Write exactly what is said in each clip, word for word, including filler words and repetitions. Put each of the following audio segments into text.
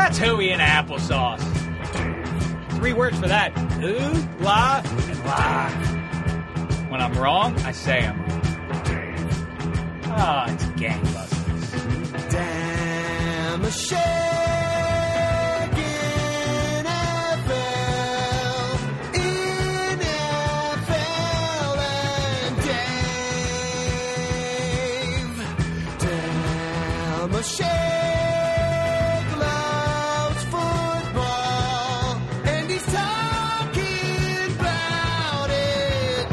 That's hooey and applesauce. Three words for that. Ooh, blah, and blah. When I'm wrong, I say I'm wrong. Oh, it's gangbusters. Damn a shake in F L, in F L and Dave. Damn a shake loves football, and he's talking about it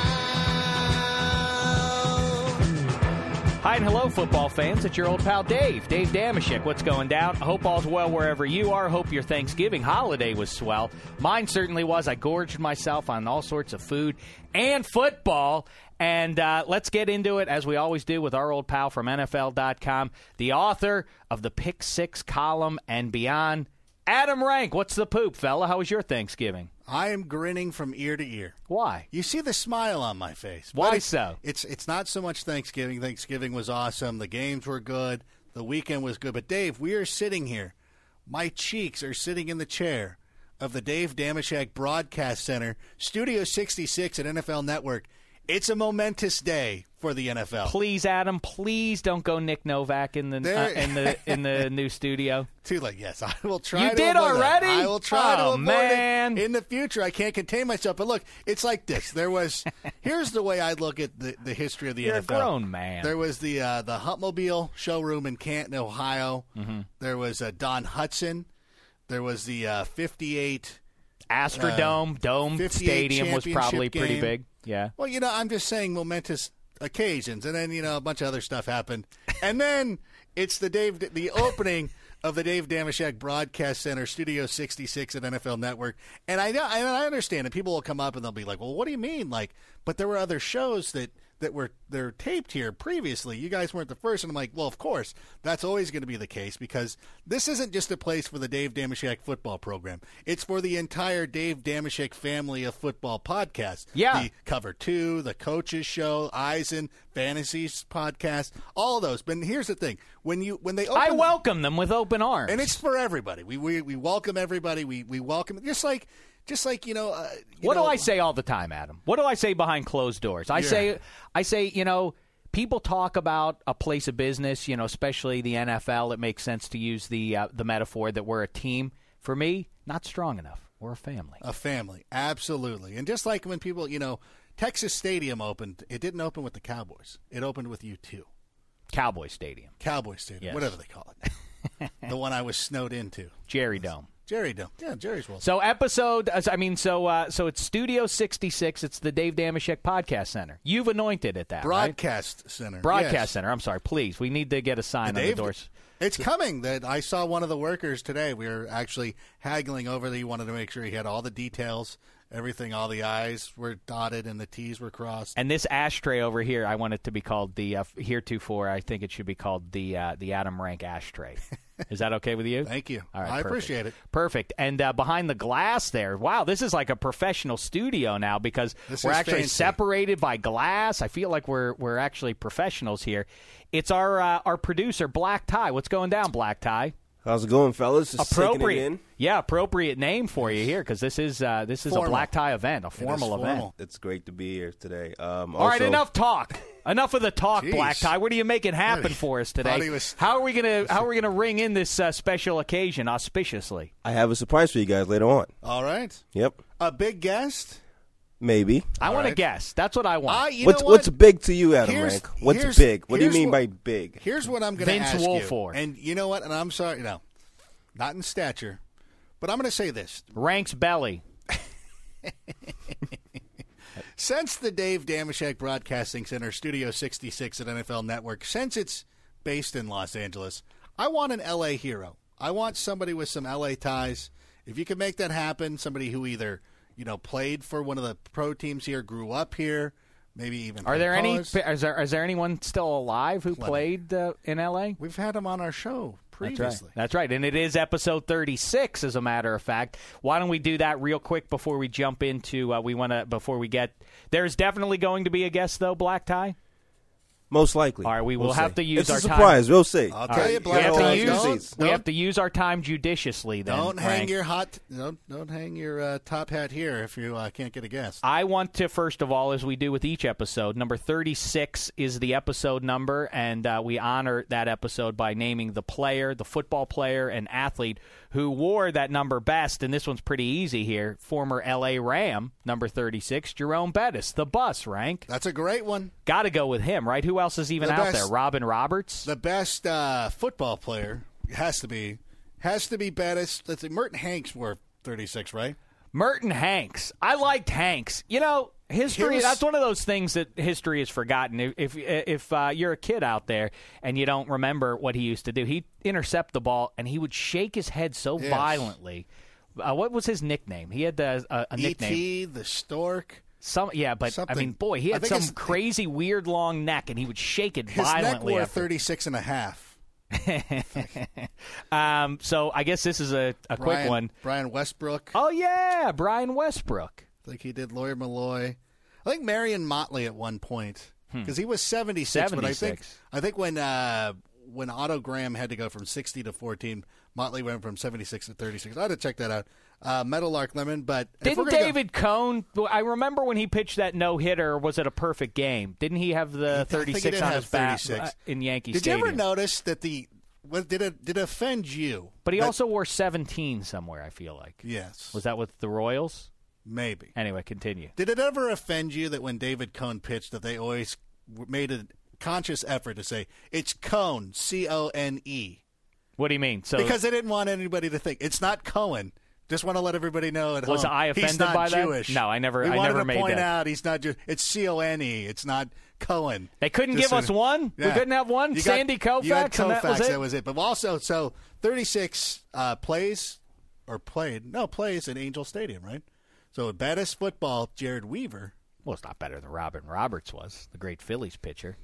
now. Hi and hello, football fans. It's your old pal Dave, Dave Damashek. What's going down? I hope all's well wherever you are. Hope your Thanksgiving holiday was swell. Mine certainly was. I gorged myself on all sorts of food and football. And uh, let's get into it, as we always do, with our old pal from N F L dot com, the author of the Pick Six column and beyond, Adam Rank. What's the poop, fella? How was your Thanksgiving? I am grinning from ear to ear. Why? You see the smile on my face. Why But it's, so? It's it's not so much Thanksgiving. Thanksgiving was awesome. The games were good. The weekend was good. But, Dave, we are sitting here. My cheeks are sitting in the chair of the Dave Damashek Broadcast Center, Studio sixty-six at N F L Network. It's a momentous day for the N F L. Please, Adam, please don't go Nick Novak in the uh, in the in the new studio. Too late. Yes, I will try. You to did avoid that. already? I will try Oh, to avoid man. it in the future. I can't contain myself. But look, it's like this. There was. Here's the way I look at the, the history of the You're N F L. a grown man. There was the uh, the Huntmobile showroom in Canton, Ohio. Mm-hmm. There was uh, Don Hudson. There was the uh, fifty-eight Astrodome, uh, Dome Stadium was probably championship pretty game. big. Yeah. Well, you know, I'm just saying momentous occasions, and then you know a bunch of other stuff happened, and then it's the Dave, the opening of the Dave Damashek Broadcast Center, Studio sixty-six at N F L Network, and I know, and I understand, and people will come up and they'll be like, "Well, what do you mean?" Like, but there were other shows that that were they're taped here previously. You guys weren't the first, and I'm like, well, of course, that's always going to be the case because this isn't just a place for the Dave Damashek football program. It's for the entire Dave Damashek family of football podcasts. Yeah. The Cover Two, the Coaches Show, Eisen, Fantasies podcast, all of those. But here's the thing: when you when they open, I welcome them with open arms. and it's for everybody. We we, we welcome everybody. We we welcome just like. Just like, you know. Uh, you what know, do I say all the time, Adam? What do I say behind closed doors? I Yeah. say, I say, you know, people talk about a place of business, you know, especially the N F L. It makes sense to use the uh, the metaphor that we're a team. For me, not strong enough. We're a family. A family, absolutely. And just like when people, you know, Texas Stadium opened, it didn't open with the Cowboys. It opened with you two. Cowboy Stadium. Cowboy Stadium, Yes. whatever they call it. The one I was snowed into. Jerry Dome. Jerry Dome. Yeah, Jerry's World. So episode, I mean, so uh, so it's Studio sixty-six. It's the Dave Damashek Podcast Center. You've anointed it that, Broadcast right? Center. Broadcast yes. Center. I'm sorry. Please, we need to get a sign And on the Dave- doors. It's coming. That I saw one of the workers today. We were actually haggling over that he wanted to make sure he had all the details, everything, all the I's were dotted and the T's were crossed. And this ashtray over here, I want it to be called the uh, heretofore. I think it should be called the uh, the Adam Rank ashtray. Is that okay with you? Thank you. All right, I perfect. appreciate it. Perfect. And uh, behind the glass there, wow, this is like a professional studio now because This we're is actually fancy. separated by glass. I feel like we're we're actually professionals here. It's our uh, our producer, Black Tie. What's going down, Black Tie? How's it going, fellas? Just taking it Appropriate, in. yeah, appropriate name for you here because this is uh, this is Formal. a Black Tie event, a It is formal event. formal. It's great to be here today. Um, All right, also- enough talk. Enough of the talk, Jeez. Black Tie. What are you making happen for us Thought today? he was- How are we gonna How are we gonna ring in this uh, special occasion auspiciously? I have a surprise for you guys later on. All right. Yep, A big guest. maybe. I All want to right. guess. That's what I want. Uh, you what's know what? what's big to you, Adam Here's- Rank? What's here's- big? What do you here's mean what- by big? Here's what I'm going to Vince ask Wilfork. you. And you know what? And I'm sorry, no, not in stature, but I'm going to say this. Ranks belly. Since the Dave Damashek Broadcasting Center, Studio sixty-six at N F L Network, since it's based in Los Angeles, I want an L A hero. I want somebody with some L A ties. If you can make that happen, somebody who either, you know, played for one of the pro teams here, grew up here, maybe even Are played there any? colors. Is there is there anyone still alive who Plenty. played uh, in L A? We've had him on our show That's previously. right. That's right. And it is episode thirty-six, as a matter of fact. Why don't we do that real quick before we jump into uh, we want to before we get there's definitely going to be a guest though, Black Tie. Most likely. All right, we will We'll have see. to use it's our a surprise. time. We'll see. I'll All tell right. you, we Black have to Ties, use don't, we don't, have to use our time judiciously. Then don't hang Frank. your hot don't don't hang your uh, top hat here if you uh, can't get a guest. I want to, first of all, as we do with each episode, number thirty-six is the episode number, and uh, we honor that episode by naming the player, the football player, and athlete who wore that number best, and this one's pretty easy here. Former L A Ram, number thirty-six, Jerome Bettis, the bus, Rank. That's a great one. Got to go with him, right? Who else is even The out best- there? Robin Roberts? The best uh, football player has to be has to be Bettis. Let's see, Merton Hanks wore thirty-six, right? Merton Hanks. I liked Hanks. You know, history, His- that's one of those things that history has forgotten. If if, if uh, you're a kid out there and you don't remember what he used to do, he'd intercept the ball and he would shake his head so Yes. violently. Uh, what was his nickname? He had a, a, a E nickname. T, the Stork. Some, yeah, but I Something. mean, boy, he I had think some his- crazy, weird, long neck, and he would shake it His neck violently. wore after. thirty-six and a half. um, so I guess this is a, a quick Brian, one. Brian Westbrook. Oh yeah, Brian Westbrook. I think he did Lawyer Malloy. I think Marion Motley at one point because he was seventy-six, But I think seventy-six. I think when uh, when Otto Graham had to go from sixty to fourteen, Motley went from seventy-six to thirty-six. I had to check that out. Uh, Meadowlark Lemon, but if we're Didn't gonna go- David Cohn? I remember when he pitched that no hitter. Was it a perfect game? Didn't he have the I think he thirty-six did on have his bat thirty-six. uh, in Yankee Did Stadium? you ever notice that the what, did it did it offend you? But he that- also wore seventeen somewhere. I feel like. yes, Was that with the Royals? maybe. Anyway, continue. Did it ever offend you that when David Cohn pitched that they always w- made a conscious effort to say it's Cohn, C O N E, What do you mean? So because they didn't want anybody to think it's not Cohen. Just want to let everybody know at Was home. I he's offended not by that? Jewish. No, I never- We I wanted never to made point that. out he's not Jewish. It's C O N E. It's not Cohen. They couldn't Just give us so- one? We couldn't have one? You got- Sandy you had Koufax, and that was it? Koufax, That was it. But also, so thirty-six uh, plays or played no plays in Angel Stadium, right? So Bettis football, Jared Weaver. Well, it's not better than Robin Roberts was, the great Phillies pitcher.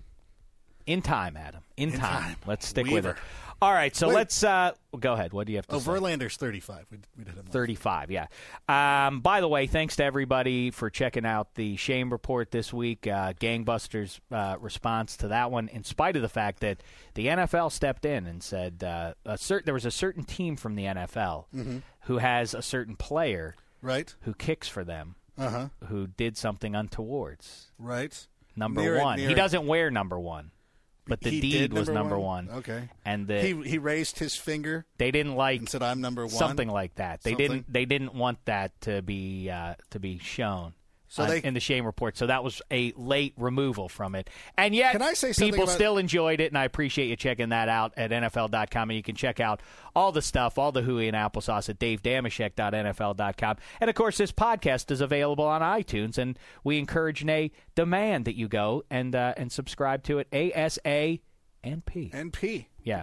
In time, Adam. In, In time. time. Let's stick with Weaver. it. All right, so Wait. let's uh, go ahead. What do you have to Oh, say? Verlander's thirty-five. We, we did him. last. thirty-five, yeah. Um, by the way, thanks to everybody for checking out the Shame Report this week. Uh, gangbusters uh, response to that one, in spite of the fact that the N F L stepped in and said uh, a cert- there was a certain team from the N F L Mm-hmm. who has a certain player Right. who kicks for them Uh huh. who did something untowards. Right. Number Near it, one. near He it. doesn't wear number one. But the He deed did was number number one? one. Okay. And the, He he raised his finger they didn't like and said, "I'm number one." something like that. They Something? didn't. They didn't want that to be uh, to be shown. So on- they- in the Shame Report. So that was a late removal from it. And yet, Can I say something people about- still enjoyed it, and I appreciate you checking that out at N F L dot com. And you can check out all the stuff, all the hooey and applesauce at Dave Damashek dot N F L dot com. And, of course, this podcast is available on iTunes, and we encourage, nay, demand that you go and, uh, and subscribe to it, A S A N P. N P. Yeah.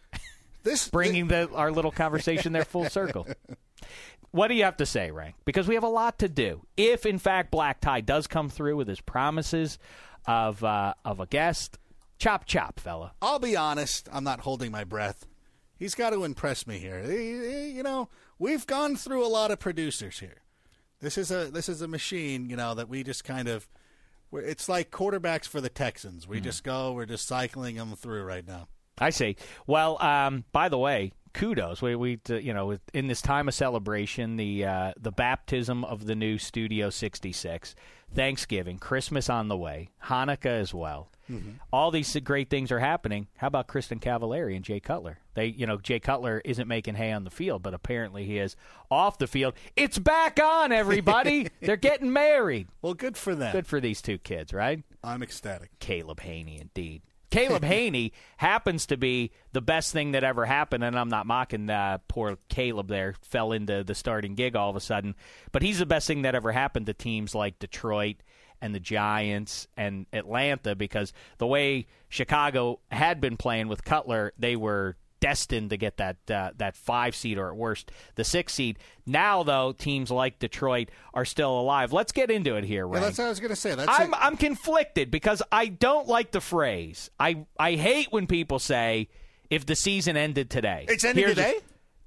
This Bringing the our little conversation there full circle. What do you have to say, Rank? Because we have a lot to do. If, in fact, Black Tie does come through with his promises of uh, of a guest, chop chop, fella. I'll be honest, I'm not holding my breath. He's got to impress me here. He- he- You know, we've gone through a lot of producers here. This is a this is a machine, you know, that we just kind of. we're- It's like quarterbacks for the Texans. We just go, we're just cycling them through right now. I see. Well, um, by the way, kudos. We, we uh, you know, in this time of celebration, the uh, the baptism of the new Studio sixty-six, Thanksgiving, Christmas on the way, Hanukkah as well. Mm-hmm. All these great things are happening. How about Kristen Cavallari and Jay Cutler? They, you know, Jay Cutler isn't making hay on the field, but apparently he is off the field. It's back on, everybody. They're getting married. Well, good for them. Good for these two kids, right? I'm ecstatic. Caleb Haney, indeed. Caleb Haney happens to be the best thing that ever happened, and I'm not mocking uh, poor Caleb there, fell into the starting gig all of a sudden, but he's the best thing that ever happened to teams like Detroit and the Giants and Atlanta, because the way Chicago had been playing with Cutler, they were destined to get that uh, that five seed, or at worst the six seed. Now, though, teams like Detroit are still alive. Let's get into it here, Yeah, Ray. that's what I was going to say. That's I'm it. I'm conflicted because I don't like the phrase. I I hate when people say if the season ended today. It's ended Here's today? a-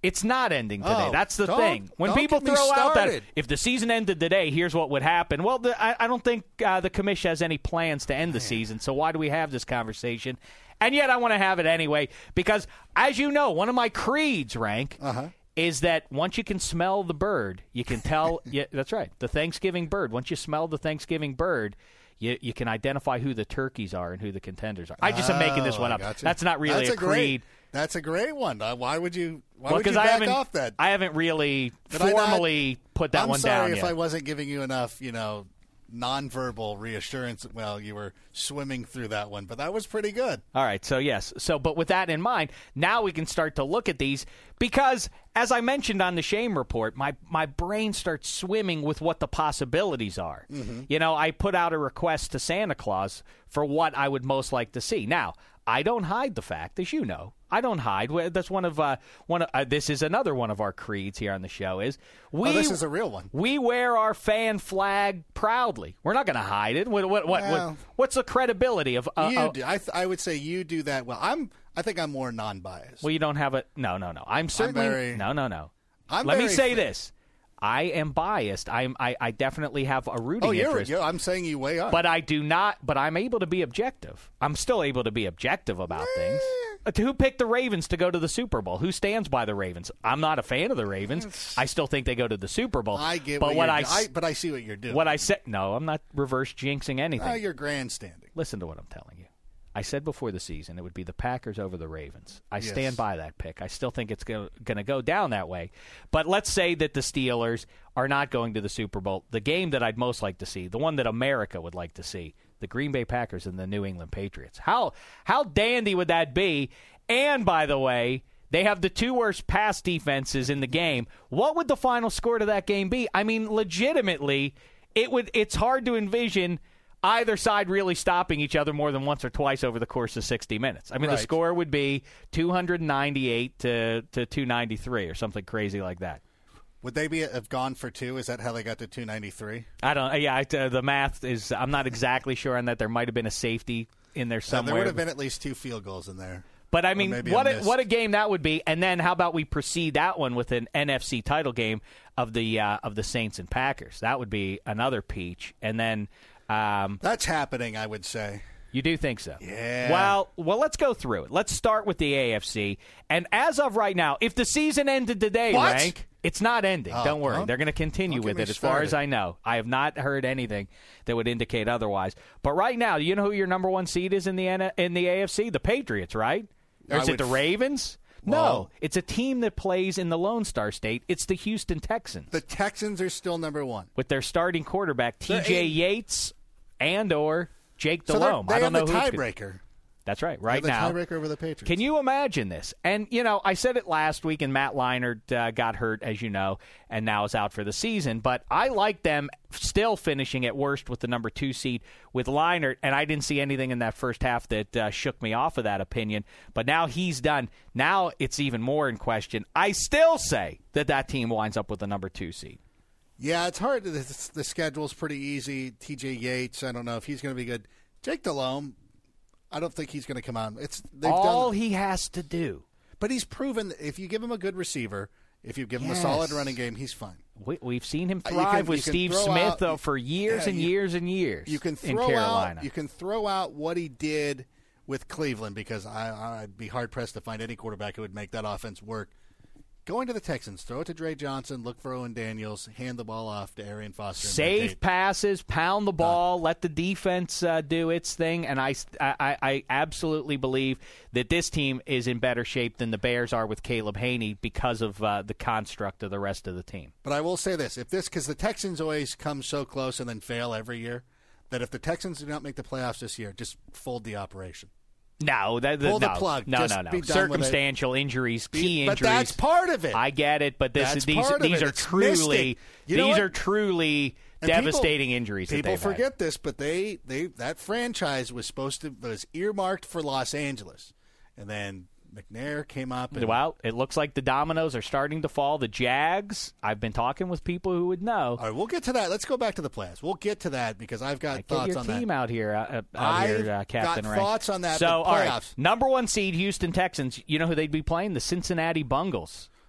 It's not ending today. Oh, That's the don't- thing. When don't people get me throw out that started. if the season ended today, here's what would happen. Well, the, I, I don't think uh, the commission has any plans to end the season, so why do we have this conversation? And yet I want to have it anyway because, as you know, one of my creeds, Rank, Uh-huh. is that once you can smell the bird, you can tell – yeah, that's right, the Thanksgiving bird. Once you smell the Thanksgiving bird – You, you can identify who the turkeys are and who the contenders are. I just am making this Oh, one I up. gotcha. That's not really That's a a great- creed. That's a great one. Uh, Why would you? Why Well, would you because I back haven't, off that? I haven't really Did I not- formally put that I'm one sorry down if yet. I wasn't giving you enough, you know, nonverbal reassurance while you were swimming through that one, but that was pretty good. All right, so yes. So, but with that in mind, now we can start to look at these because, as I mentioned on the Shame Report, my, my brain starts swimming with what the possibilities are. Mm-hmm. You know, I put out a request to Santa Claus for what I would most like to see. Now, I don't hide the fact, as you know, I don't hide. Well, that's one of uh, one. Of, uh, this is another one of our creeds here on the show. Is we? Oh, this is a real one. We wear our fan flag proudly. We're not going to hide it. What? What? What? Well, what what's the credibility of? Uh, you uh, do. I, th- I would say you do that well. I'm. I think I'm more non-biased. Well, you don't have a no, no, no. I'm certainly very- no, no, no. I'm Let me very say fa- this: I am biased. I'm. I, I definitely have a rooting oh, you're, interest, you're. I'm saying you way up. but I do not. But I'm able to be objective. I'm still able to be objective about things. Uh, Who picked the Ravens to go to the Super Bowl? Who stands by the Ravens? I'm not a fan of the Ravens. I still think they go to the Super Bowl. I get. but what, what you're I, do- s- I. But I see what you're doing. what I said. No, I'm not reverse jinxing anything. Uh, you're grandstanding. Listen to what I'm telling you. I said before the season it would be the Packers over the Ravens. I Yes. stand by that pick. I still think it's going to go down that way. But let's say that the Steelers are not going to the Super Bowl. The game that I'd most like to see, the one that America would like to see, the Green Bay Packers and the New England Patriots. How how dandy would that be? And, by the way, they have the two worst pass defenses in the game. What would the final score to that game be? I mean, legitimately, it would. It's hard to envision either side really stopping each other more than once or twice over the course of sixty minutes. I mean, Right. the score would be two ninety-eight to, to two ninety-three or something crazy like that. Would they be have gone for two? Is that how they got to two ninety-three? I don't. Yeah, I, uh, the math is. I'm not exactly sure on that. There might have been a safety in there Uh, somewhere. there would have been at least two field goals in there. But, I Or mean, maybe what I a, missed. what a game that would be. And then how about we precede that one with an N F C title game of the uh, of the Saints and Packers? That would be another peach. And then um, That's happening, I would say. you do think so? Yeah. Well, well, let's go through it. Let's start with the A F C. And as of right now, if the season ended today, What? Rank, it's not ending. Oh, don't worry. don't- They're going to continue don't with get it me as far as started. I know. I have not heard anything that would indicate otherwise. But right now, do you know who your number one seed is in the N- in the A F C? The Patriots, right? Or I is it would the f- Ravens? Well- No, it's a team that plays in the Lone Star State. It's the Houston Texans The Texans are still number one. with their starting quarterback T They're J eight- Yates and or Jake So they're- Delhomme. they I don't have know the who's gonna- tiebreaker. That's right. They Right have the now, tiebreaker over the Patriots. can you imagine this? And, you know, I said it last week, and Matt Leinart uh, got hurt, as you know, and now is out for the season. But I like them still finishing at worst with the number two seed with Leinart, and I didn't see anything in that first half that uh, shook me off of that opinion. But now he's done. Now it's even more in question. I still say that that team winds up with the number two seed. Yeah, it's hard. The, the schedule's pretty easy. T J Yates, I don't know if he's going to be good. Jake Delhomme, I don't think he's going to come on. It's they've All done, he has to do. but he's proven that if you give him a good receiver, if you give him Yes. a solid running game, he's fine. We, we've seen him Uh, you thrive can- with you can Steve throw Smith out- though, for years yeah, and you- years and years You can in throw Carolina. out you can throw out what he did with Cleveland because I, I'd be hard pressed to find any quarterback who would make that offense work. Going to the Texans, throw it to Dre Johnson, look for Owen Daniels, hand the ball off to Arian Foster. and Safe Tate. passes, pound the ball, let the defense uh, do its thing, and I, I, I absolutely believe that this team is in better shape than the Bears are with Caleb Haney because of uh, the construct of the rest of the team. But I will say this: if this, because the Texans always come so close and then fail every year, that if the Texans do not make the playoffs this year, just fold the operation. No, that, Pull the no, plug. No, Just no, no. be done with it. Circumstantial injuries, key but injuries. that's part of it. I get it, but this That's is these part of these it. are It's truly mystic. You know these what? are truly And people- devastating injuries. that People they've had. forget this, but they, they that franchise was supposed to was earmarked for Los Angeles, and then McNair came up. And, Well, it looks like the dominoes are starting to fall. The Jags, I've been talking with people who would know. all right, we'll get to that. Let's go back to the playoffs. We'll get to that because I've got Get thoughts your on team that. out here, uh, uh, out I've here, uh, Captain got Rank. thoughts on that, So, but all right, playoffs. number one seed Houston Texans. You know who they'd be playing? The Cincinnati Bungles.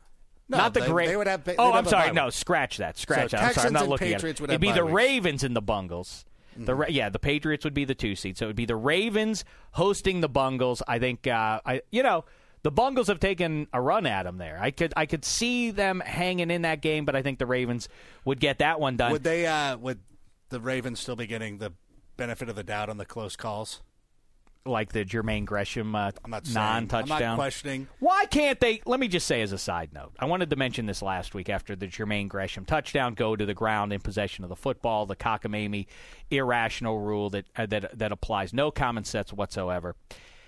No, not the they- great. they would have- they'd oh, have I'm a sorry. bye No, week. scratch that. Scratch So that. I'm sorry. I'm Texans not and looking Patriots at it. would It'd have be bye the weeks. Ravens and the Bungles. The Ra- yeah, the Patriots would be the two seed. So it would be the Ravens hosting the Bungles. I think. Uh, I you know. The Bungles have taken a run at them there. I could I could see them hanging in that game, but I think the Ravens would get that one done. Would they? Uh, would the Ravens still be getting the benefit of the doubt on the close calls? Like the Jermaine Gresham uh, I'm not saying, non-touchdown. I'm not questioning. Why can't they? Let me just say as a side note, I wanted to mention this last week after the Jermaine Gresham touchdown, go to the ground in possession of the football, the cockamamie irrational rule that uh, that that applies no common sense whatsoever.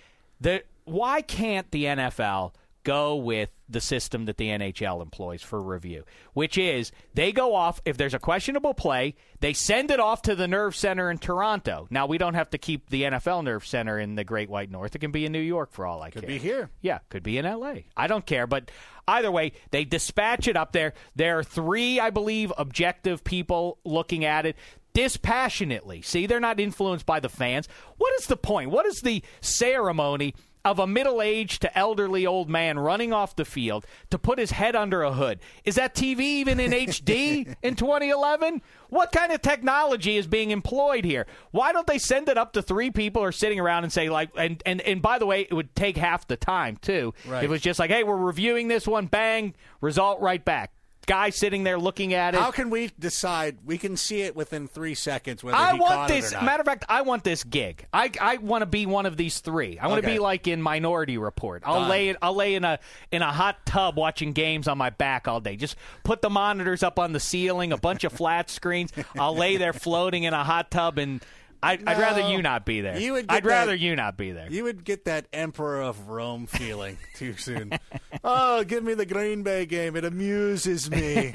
The why can't the N F L go with the system that the N H L employs for review, which is they go off, if there's a questionable play, they send it off to the Nerve Center in Toronto. Now, we don't have to keep the N F L Nerve Center in the Great White North. It can be in New York for all I Could care. be here. Yeah, could be in L A. I don't care, but either way, they dispatch it up there. There are three, I believe, objective people looking at it dispassionately. See, they're not influenced by the fans. What is the point? What is the ceremony of a middle-aged to elderly old man running off the field to put his head under a hood? Is that T V even in H D in twenty eleven? What kind of technology is being employed here? Why don't they send it up to three people who are sitting around and say, like, and, and, and by the way, it would take half the time, too. Right. It was just like, hey, we're reviewing this one, bang, result right back. Guy sitting there looking at it. How can we decide? We can see it within three seconds whether I he want caught this. it or not. Matter of fact, I want this gig. I, I want to be one of these three. I want to Okay. be like in Minority Report. I'll Done. lay it. I'll lay in a in a hot tub watching games on my back all day. Just put the monitors up on the ceiling, a bunch of flat screens. I'll lay there floating in a hot tub, and I'd, I'd No. rather you not be there. You would get I'd rather that- you not be there. You would get that Emperor of Rome feeling too soon. Oh, give me the Green Bay game. It amuses me.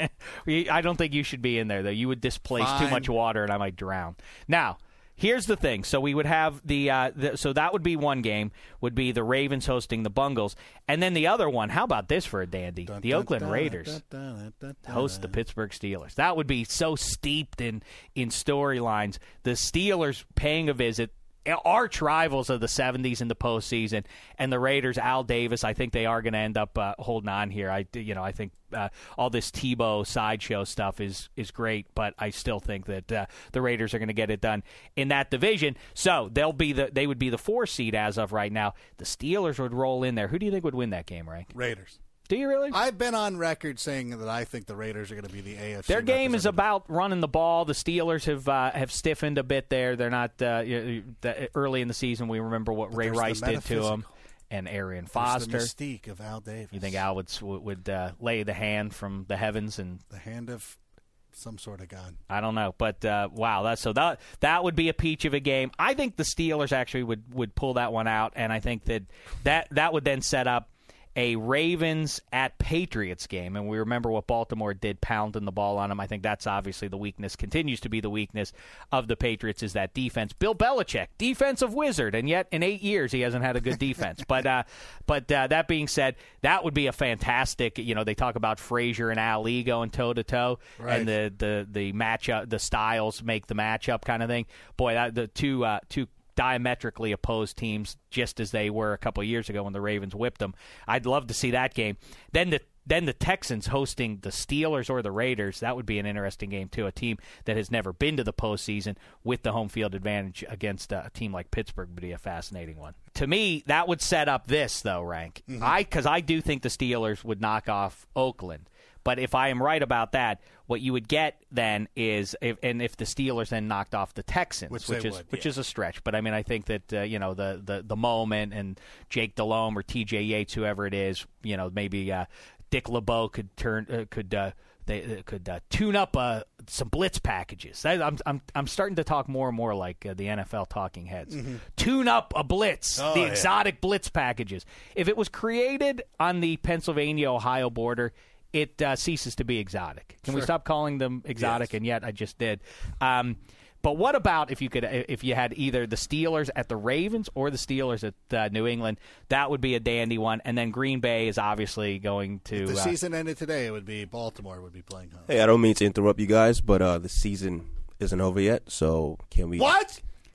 I don't think you should be in there, though. You would displace too Fine. much water, and I might drown. Now, here's the thing. So we would have the, uh, the so that would be one game, would be the Ravens hosting the Bungles. And then the other one, how about this for a dandy? Dun, The dun, Oakland dun, Raiders dun, dun, dun, dun, host the dun. Pittsburgh Steelers. That would be so steeped in, in storylines. The Steelers paying a visit, arch rivals of the seventies in the postseason, and the Raiders, Al Davis, I think they are going to end up uh, holding on here. I, you know, I think uh, all this Tebow sideshow stuff is is great, but I still think that uh, the Raiders are going to get it done in that division. So they'll be the they would be the four seed as of right now. The Steelers would roll in there. Who do you think would win that game, Rank? Raiders. Do you really? I've been on record saying that I think the Raiders are going to be the A F C. Their game is representative. about running the ball. The Steelers have uh, have stiffened a bit there. They're not uh, you- the, early in the season. We remember what But Ray there's the Rice did to him, metaphysical. and Arian There's Foster. the mystique of Al Davis. You think Al would would uh, lay the hand from the heavens, and the hand of some sort of god? I don't know, but uh, wow, that's so that that would be a peach of a game. I think the Steelers actually would, would pull that one out, and I think that that that would then set up a Ravens at Patriots game, and we remember what Baltimore did, pounding the ball on them. I think that's obviously the weakness, continues to be the weakness of the Patriots, is that defense. Bill Belichick, defensive wizard, and yet in eight years he hasn't had a good defense. but uh, but uh, that being said, that would be a fantastic. You know, they talk about Frazier and Ali going toe to toe, Right. and the the the matchup, the styles make the matchup kind of thing. Boy, that, the two uh, two. diametrically opposed teams, just as they were a couple of years ago when the Ravens whipped them. I'd love to see that game. Then the then the Texans hosting the Steelers or the Raiders. That would be an interesting game too. A team that has never been to the postseason with the home field advantage against a team like Pittsburgh would be a fascinating one. To me, that would set up this though, Rank. Mm-hmm. I because I do think the Steelers would knock off Oakland. But if I am right about that, what you would get then is, if, and if the Steelers then knocked off the Texans, Which which, they is would, which yeah. is a stretch. But I mean, I think that uh, you know the, the the moment and Jake Delhomme or T J Yates, whoever it is, you know, maybe uh, Dick LeBeau could turn uh, could. Uh, They uh, could uh, tune up uh, some blitz packages. I, I'm I'm I'm starting to talk more and more like uh, the N F L talking heads. Tune up a blitz, Oh, the yeah. exotic blitz packages. If it was created on the Pennsylvania-Ohio border, it uh, ceases to be exotic. Can we Sure. stop calling them exotic? Yes. And yet I just did. Um, but what about if you could, if you had either the Steelers at the Ravens or the Steelers at uh, New England? That would be a dandy one. And then Green Bay is obviously going to. If the uh, season ended today, it would be Baltimore would be playing home. Hey, I don't mean to interrupt you guys, but uh, the season isn't over yet, so can we? What?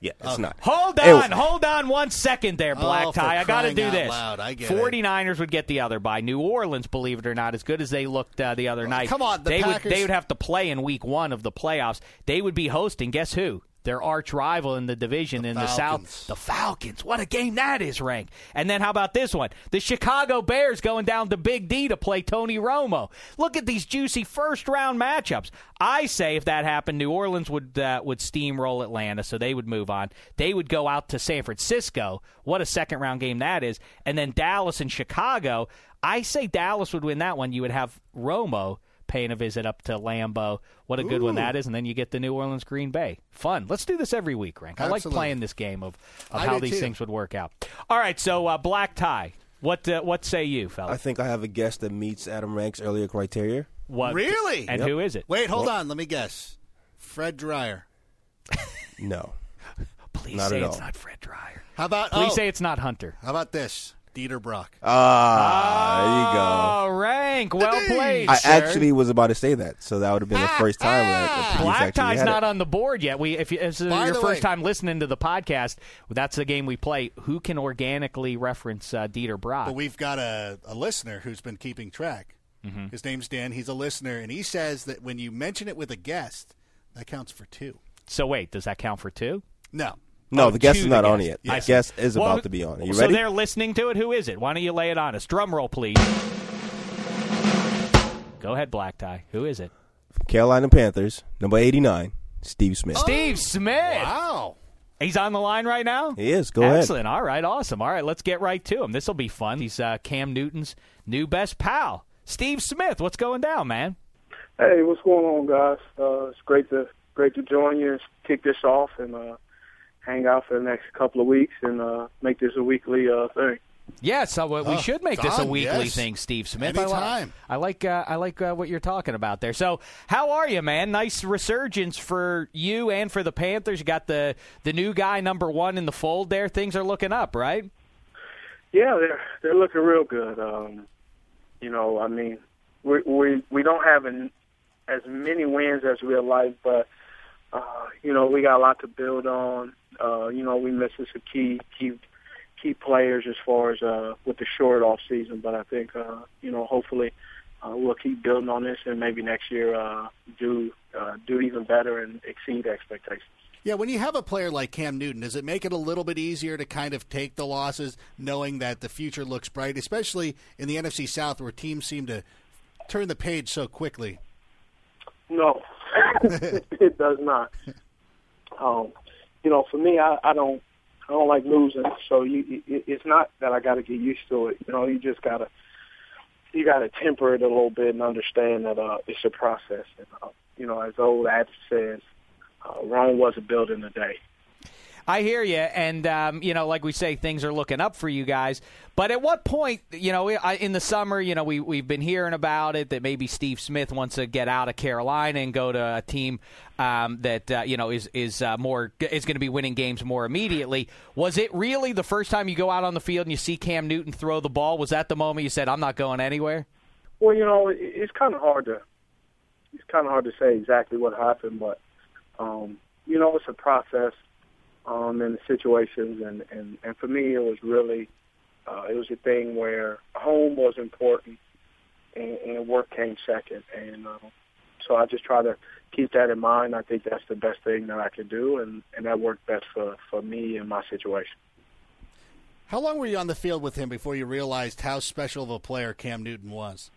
Yeah, it's not. Hold It- on, hold on one second there, Black Oh, for Tie. I got to crying do out this. loud, I get it. 49ers would get the other bye. New Orleans, believe it or not, as good as they looked uh, the other night. come on, the they Packers- would they would have to play in week one of the playoffs. They would be hosting, guess who? Their arch rival in the division The in the Falcons. South, the Falcons. What a game that is, Rank. And then how about this one? The Chicago Bears going down to Big D to play Tony Romo. Look at these juicy first-round matchups. I say if that happened, New Orleans would uh, would steamroll Atlanta, so they would move on. They would go out to San Francisco. What a second-round game that is. And then Dallas and Chicago. I say Dallas would win that one. You would have Romo paying a visit up to Lambeau. What a good Ooh. one that is. And then you get the New Orleans Green Bay. Fun. Let's do this every week, Rank. I like Absolutely. playing this game of, of I how do these too. things would work out. All right, so uh, Black Tie. What uh, what say you, I fellas? think I have a guest that meets Adam Rank's earlier criteria. What, Really? And Yep. who is it? Wait, hold on. Let me guess. Fred Dreyer. No. Please not say at it's all. not Fred Dreyer. How about Please oh, say it's not Hunter. How about this? Dieter Brock. Ah, Oh, Rank. Well played, there you go. I sir. actually was about to say that, so that would have been the first time that the piece Black actually Tie's had not it. on the board yet. We, if, you, if it's By your the first way- time listening to the podcast, that's the game we play. Who can organically reference uh, Dieter Brock? But we've got a, a listener who's been keeping track. Mm-hmm. His name's Dan. He's a listener, and he says that when you mention it with a guest, that counts for two. So wait, does that count for two? No. No, Oh, the guest to is not the on guest. yet. Yeah. The guest is Well, about to be on. Are you so ready? they're listening to it. Who is it? Why don't you lay it on us? Drum roll, please. Go ahead, Black Tie. Who is it? Carolina Panthers, number eighty-nine, Steve Smith. Steve Smith. Wow. He's on the line right now? He is. Go ahead. Excellent. All right, awesome. All right, let's get right to him. This will be fun. He's uh, Cam Newton's new best pal. Steve Smith, what's going down, man? Hey, what's going on, guys? Uh, it's great to great to join you and kick this off and uh, hang out for the next couple of weeks and uh, make this a weekly uh, thing. Yeah, so uh, we Oh, should make this a done, weekly yes. thing, Steve Smith. I, Anytime. li- I like uh, I like uh, what you're talking about there. So, how are you, man? Nice resurgence for you and for the Panthers. You got the the new guy number one in the fold there. Things are looking up, right? Yeah, they're they're looking real good. Um, you know, I mean, we we we don't have an, as many wins as we'd like, but uh, you know, we got a lot to build on. Uh, you know, we missing some key key key players as far as uh, with the short off season, but I think uh, you know, hopefully uh, we'll keep building on this and maybe next year uh, do uh, do even better and exceed expectations. Yeah, when you have a player like Cam Newton, does it make it a little bit easier to kind of take the losses knowing that the future looks bright, especially in the N F C South where teams seem to turn the page so quickly? No, it does not. Um, you know, for me, I, I don't, I don't like losing. So you, it, it's not that I got to get used to it. You know, you just gotta, you gotta temper it a little bit and understand that uh, it's a process. And, uh, you know, as the old adage says, uh, Rome wasn't built in a day. I hear you, and um, you know, like we say, things are looking up for you guys. But at what point, you know, I, in the summer, you know, we we've been hearing about it that maybe Steve Smith wants to get out of Carolina and go to a team um, that uh, you know is is uh, more is going to be winning games more immediately. Was it really the first time you go out on the field and you see Cam Newton throw the ball? Was that the moment you said, "I'm not going anywhere"? Well, you know, it, it's kind of hard to, it's kind of hard to say exactly what happened, but um, you know, it's a process. Um, and the situations, and, and, and for me, it was really, uh, it was a thing where home was important, and, and work came second, and uh, so I just try to keep that in mind. I think that's the best thing that I could do, and, and that worked best for, for me and my situation. How long were you on the field with him before you realized how special of a player Cam Newton was?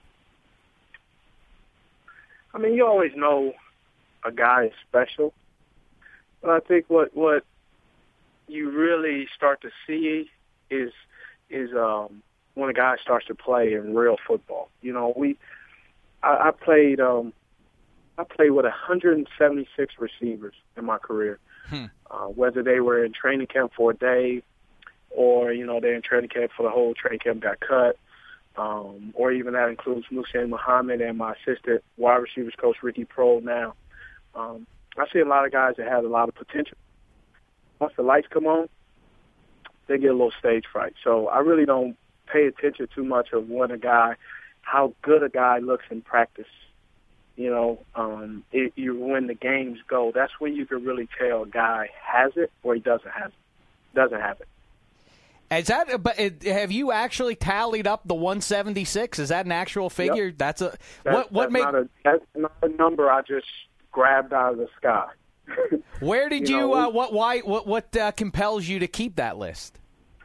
I mean, you always know a guy is special, but I think what what you really start to see is is um, when a guy starts to play in real football. You know, we I, I played um, I played with one hundred seventy-six receivers in my career, Hmm. uh, whether they were in training camp for a day, or you know they're in training camp for the whole training camp got cut, um, or even that includes Muhsin Muhammad and my assistant wide receivers coach Ricky Prohl now. Um, I see a lot of guys that have a lot of potential. Once the lights come on, they get a little stage fright. So I really don't pay attention too much of when a guy, how good a guy looks in practice. You know, um, it, you when the games go, that's when you can really tell a guy has it or he doesn't have it. Doesn't have it. Is that? But have you actually tallied up the one seventy-six? Is that an actual figure? Yep. That's a That's, what? What that's make? Not a, that's not a number I just grabbed out of the sky. Where did you you? know, uh, what? Why? What? What uh, compels you to keep that list?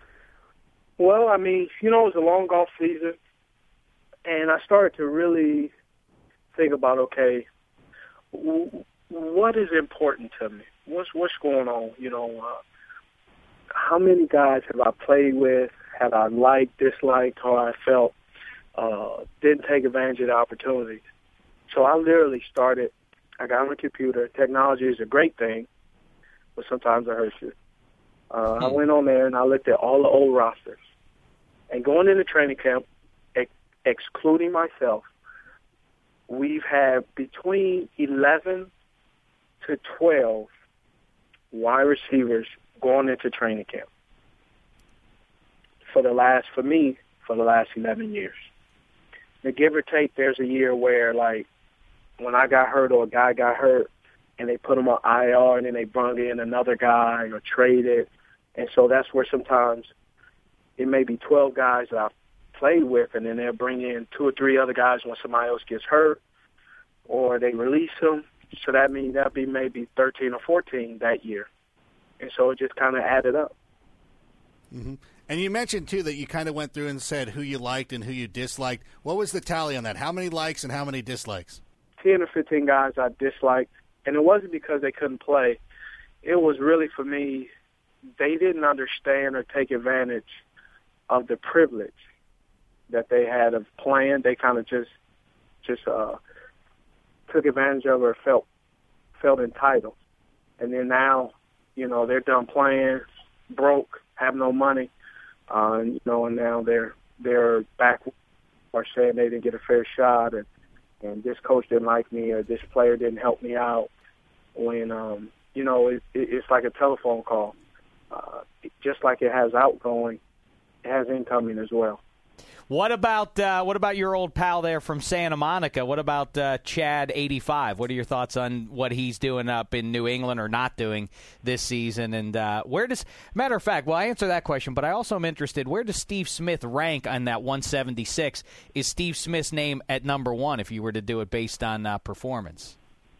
Well, I mean, you know, it was a long golf season, and I started to really think about, okay, w- what is important to me? What's what's going on? You know, uh, how many guys have I played with? Have I liked, disliked, or I felt uh, didn't take advantage of the opportunities? So I literally started. I got on the computer. Technology is a great thing, but sometimes it hurts you. Uh, I went on there and I looked at all the old rosters. And going into training camp, ex- excluding myself, we've had between eleven to twelve wide receivers going into training camp for the last, for me, for the last eleven years. Now, give or take, there's a year where, like, when I got hurt or a guy got hurt and they put him on I R and then they brought in another guy or traded. And so that's where sometimes it may be twelve guys that I've played with, and then they'll bring in two or three other guys when somebody else gets hurt, or they release them. So that means that'll be maybe thirteen or fourteen that year. And so it just kind of added up. Mm-hmm. And you mentioned, too, that you kind of went through and said who you liked and who you disliked. What was the tally on that? How many likes and how many dislikes? ten or fifteen guys I disliked, and it wasn't because they couldn't play. It was really, for me, they didn't understand or take advantage of the privilege that they had of playing. They kind of just just uh, took advantage of it or felt, felt entitled. And then now, you know, they're done playing, broke, have no money, uh, and, you know, and now they're they're back or saying they didn't get a fair shot, and and this coach didn't like me, or this player didn't help me out. When, um, you know, it, it, it's like a telephone call. Uh, just like it has outgoing, it has incoming as well. What about uh, what about your old pal there from Santa Monica? What about uh, Chad eighty-five? What are your thoughts on what he's doing up in New England or not doing this season? And uh, where does, matter of fact, well, I answer that question, but I also am interested, where does Steve Smith rank on that one seventy-six? Is Steve Smith's name at number one if you were to do it based on uh, performance?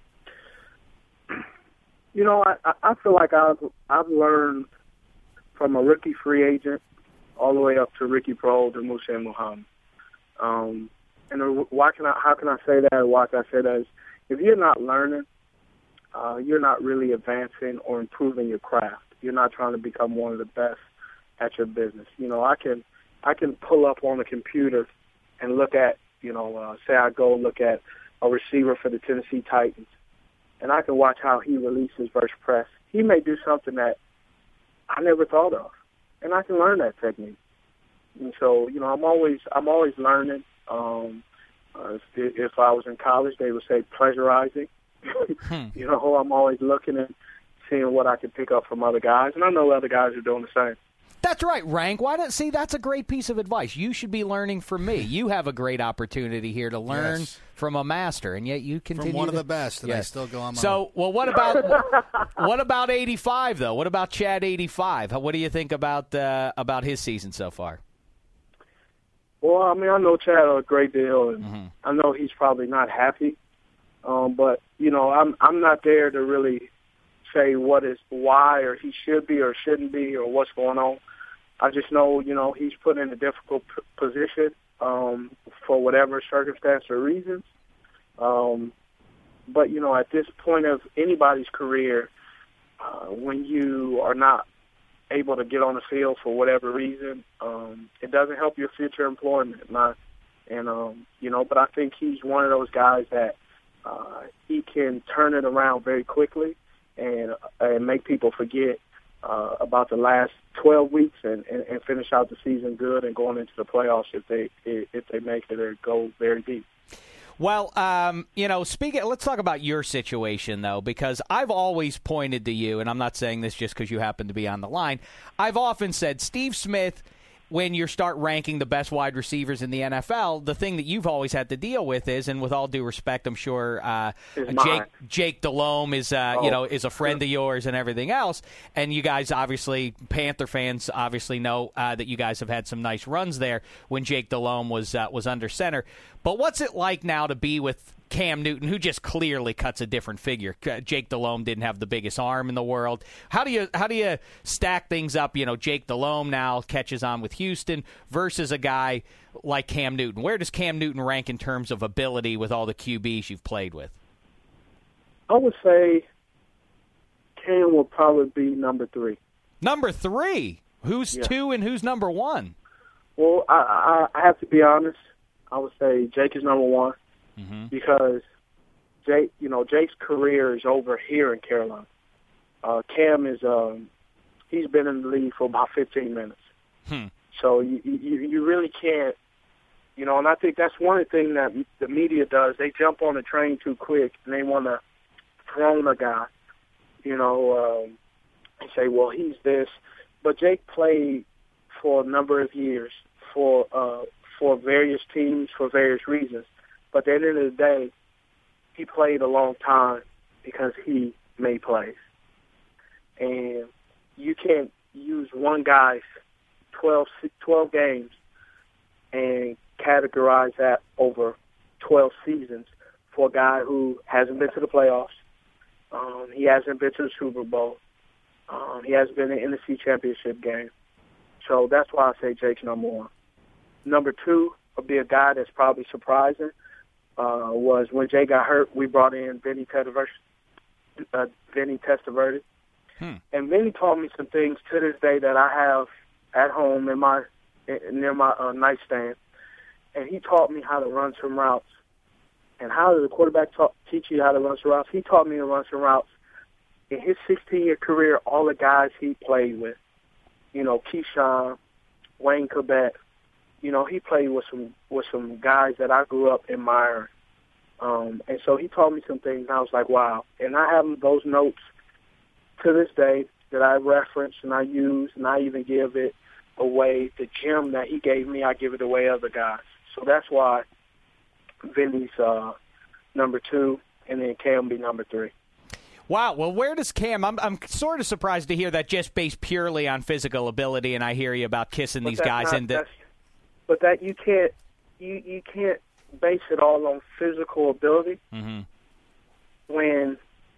You know, I, I feel like I've, I've learned from a rookie free agent all the way up to Ricky Prohl to Musa Muhammad. Um, and why can I, how can I say that? Why can I say that? Is if you're not learning, uh, you're not really advancing or improving your craft. You're not trying to become one of the best at your business. You know, I can I can pull up on the computer and look at, you know, uh, say I go look at a receiver for the Tennessee Titans, and I can watch how he releases versus press. He may do something that I never thought of, and I can learn that technique. And so, you know, I'm always I'm always learning. Um, uh, if, if I was in college, they would say pleasurizing. hmm. You know, I'm always looking and seeing what I can pick up from other guys, and I know other guys are doing the same. That's right, Rank. Why don't see? That's a great piece of advice. You should be learning from me. You have a great opportunity here to learn Yes. from a master, and yet you continue From one to, of the best, and I Yes. still go on my So, well, what about what about eighty-five though? What about Chad eighty-five? What do you think about uh, about his season so far? Well, I mean, I know Chad a great deal, and Mm-hmm. I know he's probably not happy. Um, but you know, I'm I'm not there to really say what is why or he should be or shouldn't be or what's going on. I just know, you know, he's put in a difficult p- position um, for whatever circumstance or reasons. Um, but, you know, at this point of anybody's career, uh, when you are not able to get on the field for whatever reason, um, it doesn't help your future employment. Not, and, um, you know, but I think he's one of those guys that uh, he can turn it around very quickly and, and make people forget Uh, about the last twelve weeks and, and, and finish out the season good and going into the playoffs if they if they make it or go very deep. Well, um, you know, speaking, let's talk about your situation, though, because I've always pointed to you, and I'm not saying this just because you happen to be on the line. I've often said Steve Smith when you start ranking the best wide receivers in the N F L, the thing that you've always had to deal with is, and with all due respect, I'm sure uh, Jake Jake Delhomme is uh, oh. you know is a friend of yours and everything else, and you guys obviously Panther fans obviously know uh, that you guys have had some nice runs there when Jake Delhomme was uh, was under center. But what's it like now to be with Cam Newton, who just clearly cuts a different figure? Jake Delhomme didn't have the biggest arm in the world. How do you how do you stack things up? You know, Jake Delhomme now catches on with Houston versus a guy like Cam Newton. Where does Cam Newton rank in terms of ability with all the Q Bs you've played with? I would say Cam will probably be number three. Number three? Who's yeah. two and who's number one? Well, I, I, I have to be honest. I would say Jake is number one. Mm-hmm. Because Jake, you know, Jake's career is over here in Carolina. Uh, Cam is, um, he's been in the league for about fifteen minutes. Hmm. So you, you you really can't, you know, and I think that's one thing that the media does. They jump on the train too quick and they want to throne a guy, you know, um, and say, well, he's this. But Jake played for a number of years for uh, for various teams for various reasons. But at the end of the day, he played a long time because he made plays. And you can't use one guy's twelve, twelve games and categorize that over twelve seasons for a guy who hasn't been to the playoffs. Um, he hasn't been to the Super Bowl. Um, he hasn't been in the N F C Championship game. So that's why I say Jake's number one. Number two would be a guy that's probably surprising. Uh, was when Jay got hurt, we brought in Vinny Testaverde. Uh, Vinny Testaverde. Hmm. And Vinny taught me some things to this day that I have at home in my near my uh, nightstand. And he taught me how to run some routes. And how does the quarterback talk, teach you how to run some routes? He taught me to run some routes. In his sixteen-year career, all the guys he played with, you know, Keyshawn, Wayne Corbett, you know, he played with some with some guys that I grew up admiring. Um, and so he taught me some things, and I was like, wow. And I have those notes to this day that I reference and I use, and I even give it away. The gem that he gave me, I give it away to other guys. So that's why Vinny's uh, number two, and then Cam be number three. Wow. Well, where does Cam? I'm I'm sort of surprised to hear that just based purely on physical ability, and I hear you about kissing but these guys not, into. But that you can't you you can't base it all on physical ability mm-hmm. when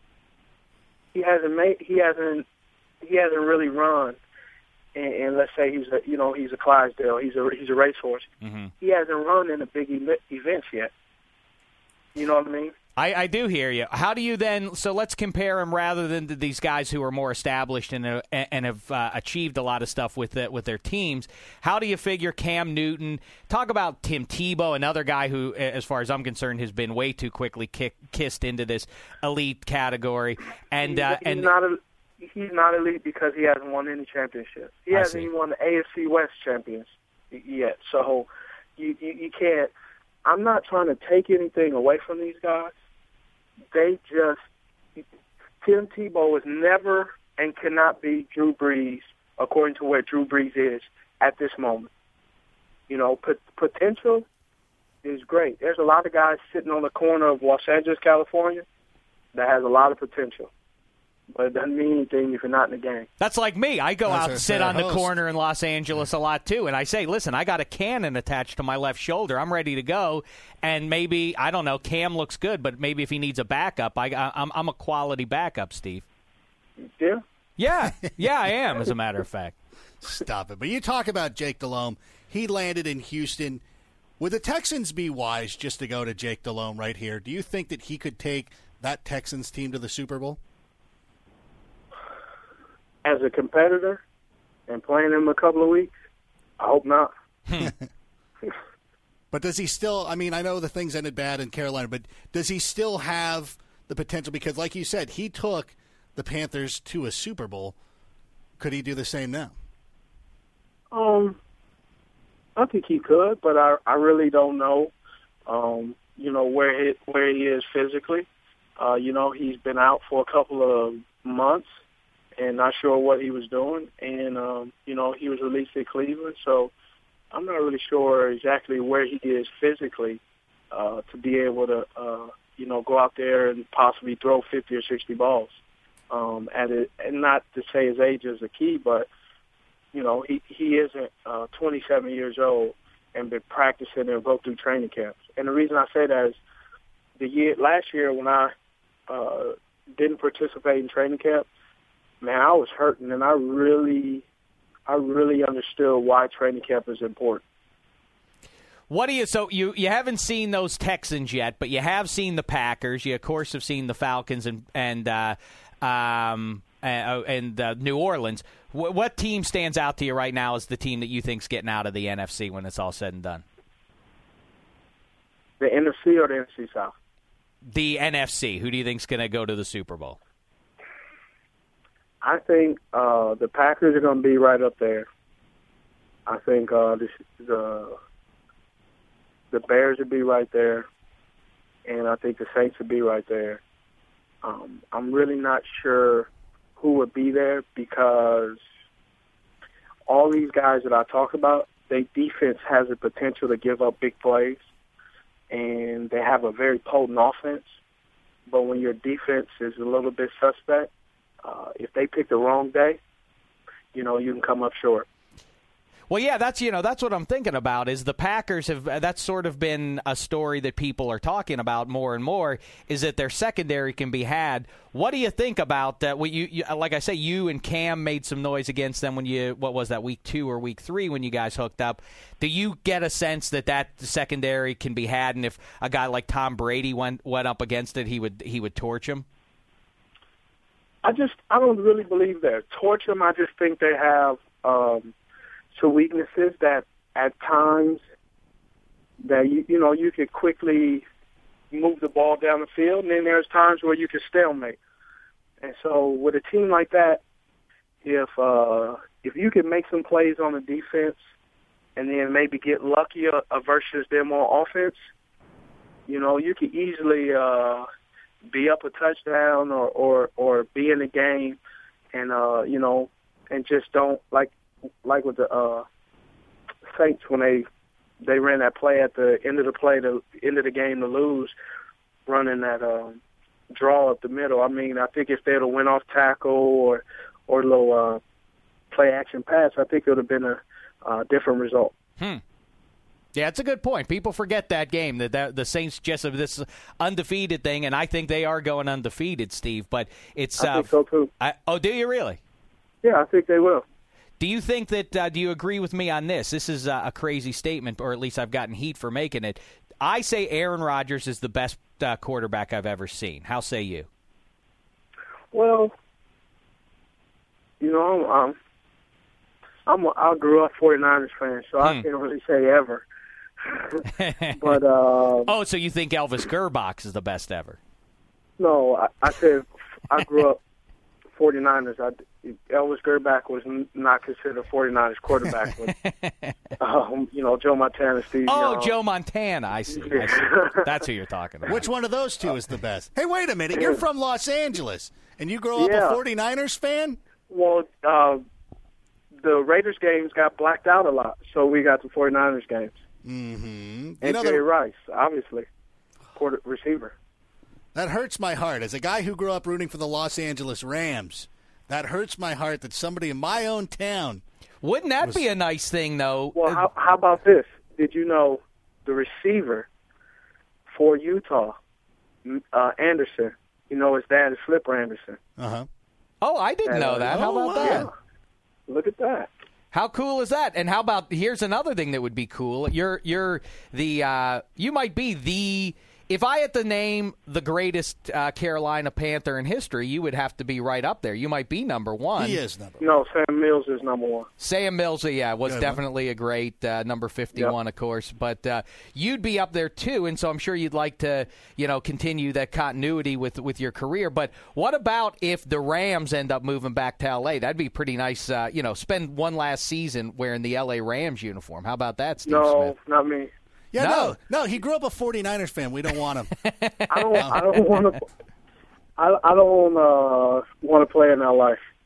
he hasn't made he hasn't he hasn't really run. And, and let's say he's a you know he's a Clydesdale, he's a he's a racehorse. Mm-hmm. He hasn't run in the big ev- events yet. You know what I mean? I, I do hear you. How do you then? So let's compare him rather than to these guys who are more established and uh, and have uh, achieved a lot of stuff with the, with their teams. How do you figure Cam Newton? Talk about Tim Tebow, another guy who, as far as I'm concerned, has been way too quickly kick, kissed into this elite category. And uh, he's and not a, he's not elite because he hasn't won any championships. He I hasn't see. even won the A F C West champions yet. So you, you you can't. I'm not trying to take anything away from these guys. They just, Tim Tebow is never and cannot be Drew Brees, according to where Drew Brees is at this moment. You know, p- potential is great. There's a lot of guys sitting on the corner of Los Angeles, California, that has a lot of potential. But it doesn't mean anything if you're not in the game. That's like me. I go That's out and sit on host. the corner in Los Angeles a lot, too. And I say, listen, I got a cannon attached to my left shoulder. I'm ready to go. And maybe, I don't know, Cam looks good, but maybe if he needs a backup, I, I'm, I'm a quality backup, Steve. Yeah? Yeah. Yeah, I am, as a matter of fact. Stop it. But you talk about Jake Delhomme. He landed in Houston. Would the Texans be wise just to go to Jake Delhomme right here? Do you think that he could take that Texans team to the Super Bowl? As a competitor and playing him a couple of weeks, I hope not. But does he still, I mean, I know the things ended bad in Carolina, but does he still have the potential? Because like you said, he took the Panthers to a Super Bowl. Could he do the same now? Um, I think he could, but I I really don't know, um, you know, where he, where he is physically. Uh, you know, he's been out for a couple of months and not sure what he was doing. And, um, you know, he was released at Cleveland. So I'm not really sure exactly where he is physically uh, to be able to, uh, you know, go out there and possibly throw fifty or sixty balls. Um, at it, and not to say his age is a key, but you know, he he isn't uh, twenty-seven years old and been practicing and go through training camps. And the reason I say that is the year last year when I uh, didn't participate in training camp, man, I was hurting, and I really, I really understood why training camp is important. What do you? So you you haven't seen those Texans yet, but you have seen the Packers. You of course have seen the Falcons and and uh, um and, and uh, New Orleans. W- what team stands out to you right now as the team that you think's getting out of the N F C when it's all said and done? The N F C or the N F C South? The N F C. Who do you think's going to go to the Super Bowl? I think uh, the Packers are going to be right up there. I think uh, the, the the Bears will be right there, and I think the Saints will be right there. Um, I'm really not sure who would be there because all these guys that I talk about, their defense has the potential to give up big plays, and they have a very potent offense. But when your defense is a little bit suspect, uh, if they pick the wrong day, you know, you can come up short. Well, yeah, that's you know that's what I'm thinking about. Is the Packers have that's sort of been a story that people are talking about more and more. Is that their secondary can be had? What do you think about that? What you, you like I say, you and Cam made some noise against them when you what was that week two or week three when you guys hooked up. Do you get a sense that that secondary can be had, and if a guy like Tom Brady went went up against it, he would he would torch him? I just I don't really believe that torch them. I just think they have. Um, So weaknesses that at times that you you know you could quickly move the ball down the field, and then there's times where you could stalemate. And so with a team like that, if uh, if you can make some plays on the defense, and then maybe get lucky uh, versus them on offense, you know you could easily uh, be up a touchdown or, or or be in the game, and uh, you know and just don't like. Like with the uh, Saints when they they ran that play at the end of the play, the end of the game to lose, running that uh, draw up the middle. I mean, I think if they'd have went off tackle or or a little uh, play action pass, I think it would have been a uh, different result. Hmm. Yeah, it's a good point. People forget that game, that, that the Saints just have this undefeated thing, and I think they are going undefeated, Steve. But it's I uh, think so too. I, oh, do you really? Yeah, I think they will. Do you think that, uh, do you agree with me on this? This is uh, a crazy statement, or at least I've gotten heat for making it. I say Aaron Rodgers is the best uh, quarterback I've ever seen. How say you? Well, you know, I'm, I'm a, I grew up forty-niners fan, so hmm. I can't really say ever. but uh, Oh, so you think Elvis Gerbach is the best ever? No, I, I said I grew up forty-niners. I, Elvis Gerbach was n- not considered a forty-niners quarterback. But, um, you know, Joe Montana, Steve Oh, Young. Joe Montana. I see. I see. That's who you're talking about. Which one of those two is the best? Hey, wait a minute. You're from Los Angeles, and you grow up yeah. a forty-niners fan? Well, uh, the Raiders games got blacked out a lot, so we got the forty-niners games. Mm-hmm. And know, Jerry the... Rice, obviously, quarter receiver. That hurts my heart. As a guy who grew up rooting for the Los Angeles Rams, that hurts my heart that somebody in my own town. Wouldn't that was... be a nice thing, though? Well, how, how about this? Did you know the receiver for Utah, uh, Anderson, you know his dad is Flipper Anderson. Uh-huh. Oh, I didn't and, know uh, that. How oh, about wow. that? Look at that. How cool is that? And how about here's another thing that would be cool. You're you're the uh, you might be the if I had to name the greatest uh, Carolina Panther in history, you would have to be right up there. You might be number one. He is number one. No, Sam Mills is number one. Sam Mills, yeah, was Good definitely a great uh, number fifty-one, yep. Of course. But uh, you'd be up there too, and so I'm sure you'd like to, you know, continue that continuity with with your career. But what about if the Rams end up moving back to L A? That'd be pretty nice. Uh, you know, spend one last season wearing the L A Rams uniform. How about that, Steve no, Smith? No, not me. Yeah, no. no, no. He grew up a forty-niners fan. We don't want him. I don't. I don't want to. I, I don't uh, want to play in L A.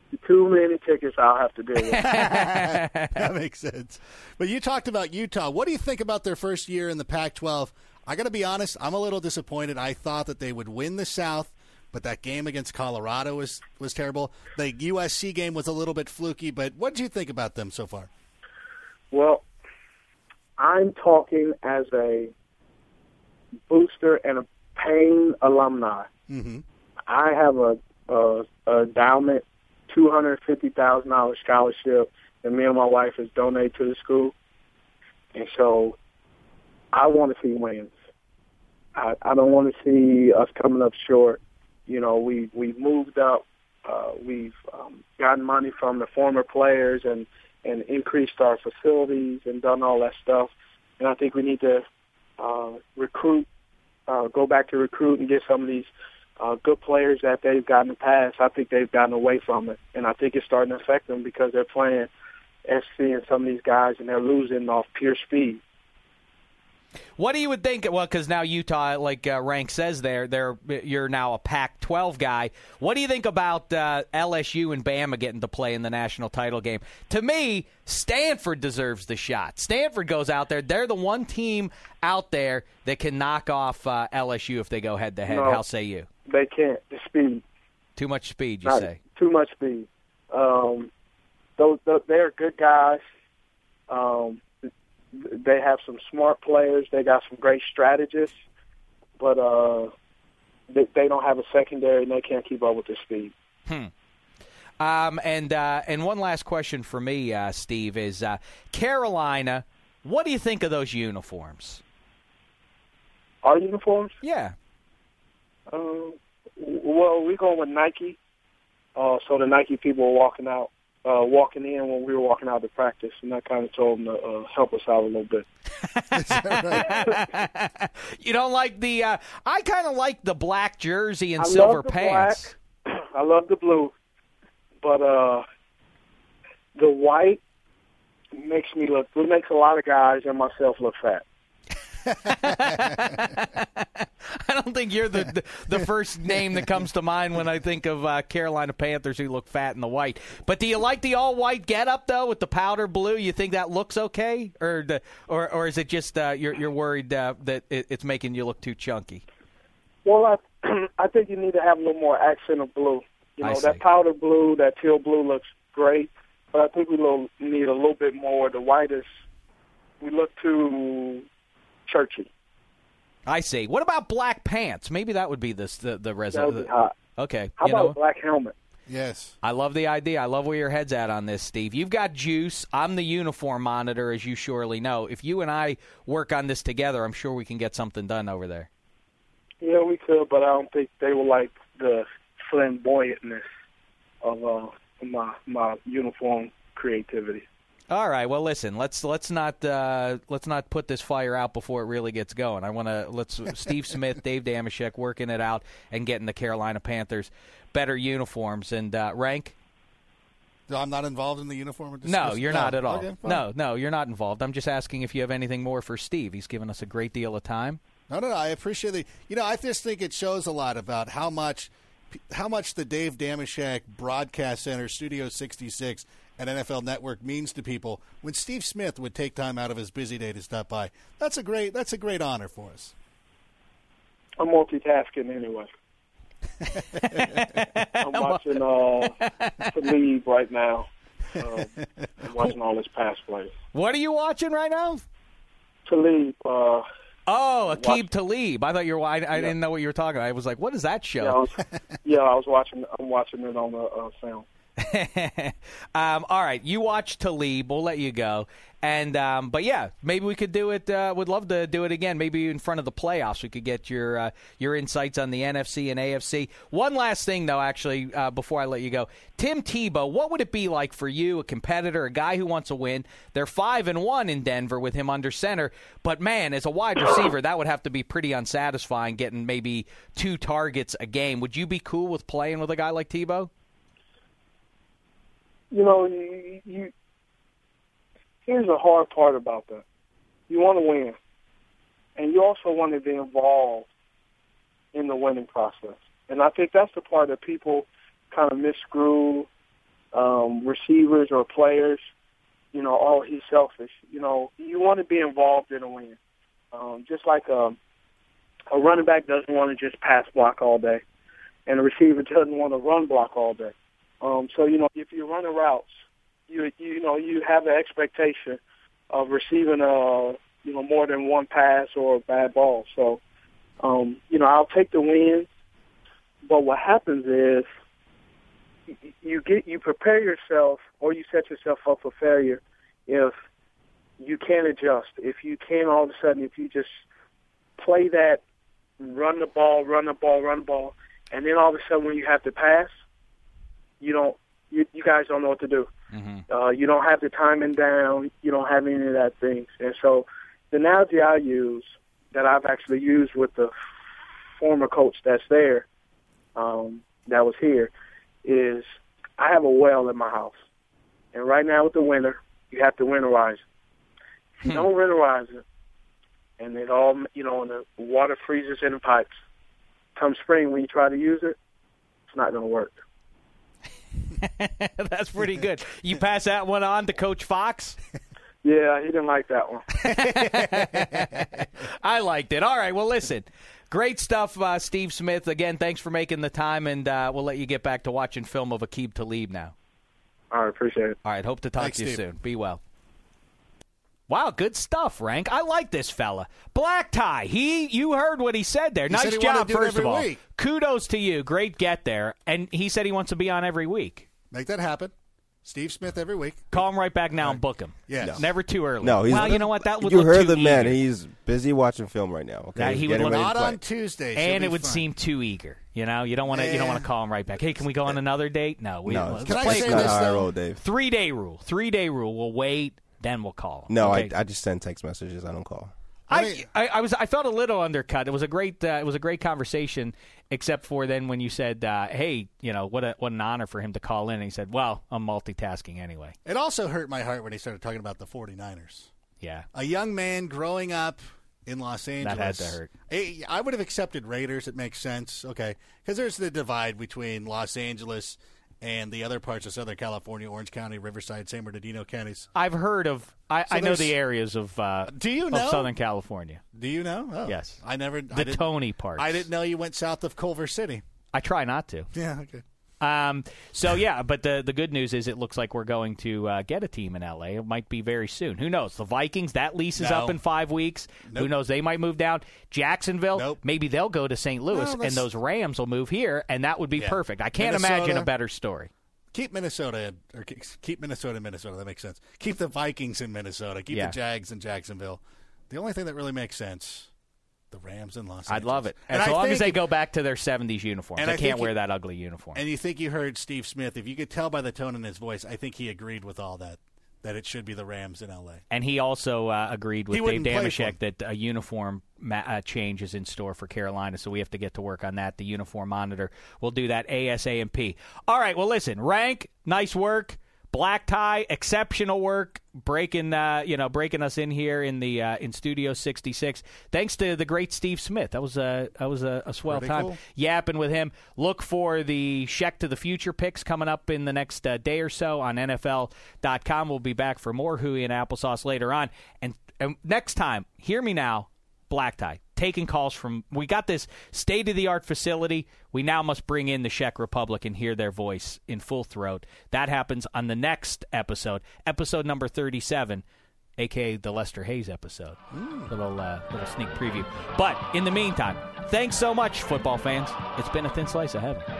too many tickets I'll have to deal with. That makes sense. But you talked about Utah. What do you think about their first year in the Pac twelve? I got to be honest, I'm a little disappointed. I thought that they would win the South, but that game against Colorado was, was terrible. The U S C game was a little bit fluky, but what did you think about them so far? Well, I'm talking as a booster and a Payne alumni. Mm-hmm. I have a, a, a endowment, two hundred fifty thousand dollars scholarship that me and my wife has donated to the school. And so I want to see wins. I, I don't want to see us coming up short. You know, we, we've moved up. Uh, we've um, gotten money from the former players and, and increased our facilities and done all that stuff. And I think we need to uh, recruit, uh, go back to recruit and get some of these uh, good players that they've got in the past. I think they've gotten away from it. And I think it's starting to affect them because they're playing S C and some of these guys, and they're losing off pure speed. What do you would think? Well, because now Utah, like uh, Rank says, there, they're you're now a Pac twelve guy. What do you think about uh, L S U and Bama getting to play in the national title game? To me, Stanford deserves the shot. Stanford goes out there; they're the one team out there that can knock off uh, L S U if they go head to head. No, How say you? They can't. The speed. Too much speed, you Not, say? Too much speed. Um, those, those they're good guys. Um, They have some smart players. They got some great strategists, but uh, they, they don't have a secondary, and they can't keep up with the speed. Hmm. Um, and uh, and one last question for me, uh, Steve, is uh, Carolina. What do you think of those uniforms? Our uniforms? Yeah. Uh, well, we're going with Nike. Uh, so the Nike people were walking out. Uh, walking in when we were walking out to practice, and I kind of told them to uh, help us out a little bit. You don't like the uh, – I kind of like the black jersey and I silver love the pants. Black. I love the blue, but uh, the white makes me look – it makes a lot of guys and myself look fat. I don't think you're the, the the first name that comes to mind when I think of uh, Carolina Panthers who look fat in the white. But do you like the all-white getup though, with the powder blue? You think that looks okay, or the, or or is it just uh, you're you're worried uh, that it, it's making you look too chunky? Well, I I think you need to have a little more accent of blue. You I know, see. that powder blue, that teal blue looks great, but I think we little, need a little bit more. The white is we look too churchy. I see. What about black pants? Maybe that would be this the the That result. would be hot. Okay. How you about know, a black helmet? Yes. I love the idea. I love where your head's at on this, Steve. You've got juice. I'm the uniform monitor, as you surely know. If you and I work on this together, I'm sure we can get something done over there. Yeah, we could, but I don't think they will like the flamboyantness of uh, my my uniform creativity. All right. Well, listen. Let's let's not uh, let's not put this fire out before it really gets going. I want to let's Steve Smith, Dave Dameshek working it out and getting the Carolina Panthers better uniforms. And uh, Rank. I'm not involved in the uniform. No, you're no. not at all. Okay, fine. no, no, you're not involved. I'm just asking if you have anything more for Steve. He's given us a great deal of time. No, no, no. I appreciate the. You know, I just think it shows a lot about how much, how much the Dave Dameshek Broadcast Center, Studio sixty-six, and N F L Network means to people. When Steve Smith would take time out of his busy day to stop by, that's a great. That's a great honor for us. I'm multitasking anyway. I'm watching uh, Talib right now. Um, I'm watching all his past plays. What are you watching right now? Talib. Uh, Oh, Aqib Watch- Talib. I thought you were. I, I Yeah. didn't know what you were talking about. I was like, "What is that yeah, I show?" was, yeah, I was watching. I'm watching it on the uh, film. um, all right, you watch Talib. We'll let you go. And um, but yeah, maybe we could do it. Uh, would love to do it again. Maybe in front of the playoffs, we could get your uh, your insights on the N F C and A F C. One last thing, though, actually, uh, before I let you go, Tim Tebow. What would it be like for you, a competitor, a guy who wants to win? They're five and one in Denver with him under center. But man, as a wide receiver, that would have to be pretty unsatisfying. Getting maybe two targets a game. Would you be cool with playing with a guy like Tebow? You know, you, you here's the hard part about that. You want to win, and you also want to be involved in the winning process. And I think that's the part that people kind of miscrew um, receivers or players, you know, oh, he's selfish. You know, you want to be involved in a win. Um, just like a, a running back doesn't want to just pass block all day, and a receiver doesn't want to run block all day. Um, so, you know, if you're running routes, you you know, you have an expectation of receiving a, you know, more than one pass or a bad ball. So, um, you know, I'll take the win. But what happens is you get you prepare yourself or you set yourself up for failure if you can't adjust. If you can't all of a sudden, if you just play that, run the ball, run the ball, run the ball, and then all of a sudden when you have to pass, you don't. You, you guys don't know what to do. Mm-hmm. Uh, you don't have the timing down. You don't have any of that things. And so the analogy I use that I've actually used with the former coach that's there, um, that was here, is I have a well in my house. And right now with the winter, you have to winterize it. If you don't winterize it, and it all, you know, and the water freezes in the pipes, come spring when you try to use it, it's not going to work. That's pretty good. You pass that one on to Coach Fox? Yeah, he didn't like that one. I liked it. All right, well, listen. Great stuff, uh, Steve Smith. Again, thanks for making the time, and uh, we'll let you get back to watching film of Aqib Talib now. All right, appreciate it. All right, hope to talk Thanks, to you Steve. soon. Be well. Wow, good stuff, Rank. I like this fella. Black Tie, he, you heard what he said there. He nice said he job, wanted to do it first every of all. week. Kudos to you. Great get there. And he said he wants to be on every week. Make that happen. Steve Smith every week. Call him right back now and book him. Yes. No. Never too early. No, he's, well, you know what? That would you look heard too the man. eager. He's busy watching film right now. Okay, Yeah, He's he would getting look- ready to Not play. on Tuesdays. And He'll it be would fine. seem too eager. You know, you don't want to. You don't Yeah. want to call him right back. Hey, can we go on another date? No, we. No, let's Can I play say it's cool. not this, how I though? roll, Dave. Three day rule. Three day rule. We'll wait, then we'll call him. No, Okay? I, I just send text messages. I don't call. I, I, I was I felt a little undercut. It was a great uh, it was a great conversation, except for then when you said, uh, "Hey, you know what a, what an honor for him to call in." And he said, "Well, I'm multitasking anyway." It also hurt my heart when he started talking about the 49ers. Yeah, A young man growing up in Los Angeles. had to hurt. I, I would have accepted Raiders. It makes sense. Okay. Because there's the divide between Los Angeles and the other parts of Southern California, Orange County, Riverside, San Bernardino counties. I've heard of. I, So I know there's- the areas of. Uh, Do you of know? Southern California? Do you know? Oh, Yes. I never. The I didn't, Tony parts. I didn't know you went south of Culver City. I try not to. Yeah, okay. Um, so, yeah, but the the good news is it looks like we're going to uh, get a team in L A. It might be very soon. Who knows? The Vikings, that lease is No. up in five weeks. Nope. Who knows? They might move down. Jacksonville, Nope. maybe they'll go to Saint Louis, No, and that's- those Rams will move here, and that would be Yeah. perfect. I can't Minnesota. imagine a better story. Keep Minnesota, in, or keep- keep Minnesota in Minnesota. That makes sense. Keep the Vikings in Minnesota. Keep Yeah. the Jags in Jacksonville. The only thing that really makes sense, the Rams in Los Angeles. I'd love it. And As I long as think- they go back to their seventies uniforms. And They I can't think wear you- that ugly uniform. And you think you heard Steve Smith. If you could tell by the tone in his voice, I think he agreed with all that, that it should be the Rams in L A. And he also uh, agreed with He Dave wouldn't play for Damashek him. that a uniform ma- uh, change is in store for Carolina, so we have to get to work on that. The uniform monitor will do that ASAP. All right, well, listen, Rank, nice work. Black Tie, exceptional work, breaking uh, you know breaking us in here in the uh, in Studio sixty-six. Thanks to the great Steve Smith. That was a that was a, a swell Pretty time cool. yapping with him. Look for the Sheck to the Future picks coming up in the next uh, day or so on N F L dot com. We'll be back for more Huey and Applesauce later on. And, and next time, hear me now, Black Tie, taking calls from, we got this state-of-the-art facility. We now must bring in the Czech Republic and hear their voice in full throat. That happens on the next episode, episode number thirty-seven, a k a the Lester Hayes episode. Little, uh, little sneak preview. But in the meantime, thanks so much, football fans. It's been a thin slice of heaven.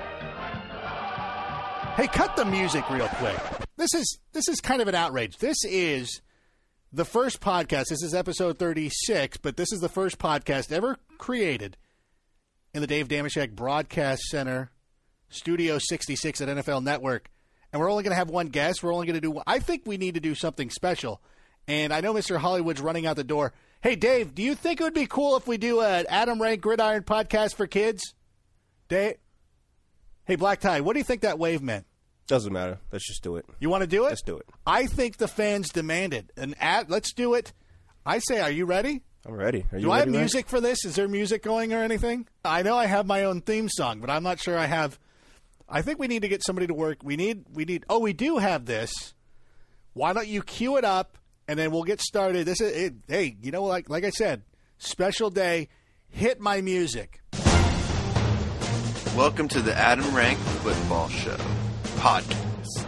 Hey, cut the music real quick. This is this is kind of an outrage. This is the first podcast. This is episode thirty-six, but this is the first podcast ever created in the Dave Damashek Broadcast Center, Studio sixty-six at N F L Network. And we're only going to have one guest. We're only going to do – I think we need to do something special. And I know Mister Hollywood's running out the door. Hey, Dave, do you think it would be cool if we do an Adam Rank Gridiron podcast for kids? Dave? Hey, Black Tie, what do you think that wave meant? Doesn't matter. Let's just do it. You want to do it? Let's do it. I think the fans demand it. An ad, let's do it. I say, are you ready? I'm ready. Are you Do I have ready, Rank? music for this? Is there music going or anything? I know I have my own theme song, but I'm not sure I have I think we need to get somebody to work. We need, we need, oh, we do have this. Why don't you cue it up, and then we'll get started. This is, it, hey, you know, like like I said, special day. Hit my music. Welcome to the Adam Rank Football Show podcast.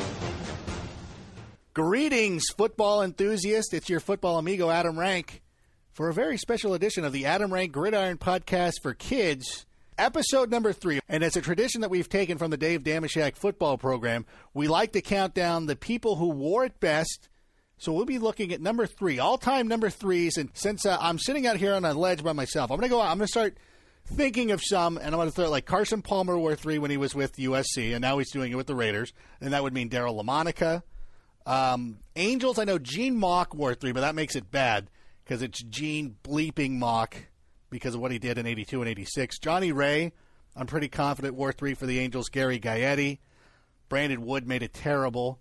Greetings, football enthusiast. It's your football amigo, Adam Rank, for a very special edition of the Adam Rank Gridiron Podcast for Kids, episode number three. And it's a tradition that we've taken from the Dave Dameshek football program. We like to count down the people who wore it best. So we'll be looking at number three, all-time number threes. And since uh, I'm sitting out here on a ledge by myself, I'm going to go out. I'm going to start thinking of some, and I'm going to throw it like Carson Palmer wore three when he was with U S C, and now he's doing it with the Raiders. And that would mean Daryl LaMonica. Um, Angels, I know Gene Mauch wore three, but that makes it bad because it's Gene bleeping Mauch because of what he did in eighty-two and eighty-six. Johnny Ray, I'm pretty confident, wore three for the Angels. Gary Gaetti. Brandon Wood made it terrible.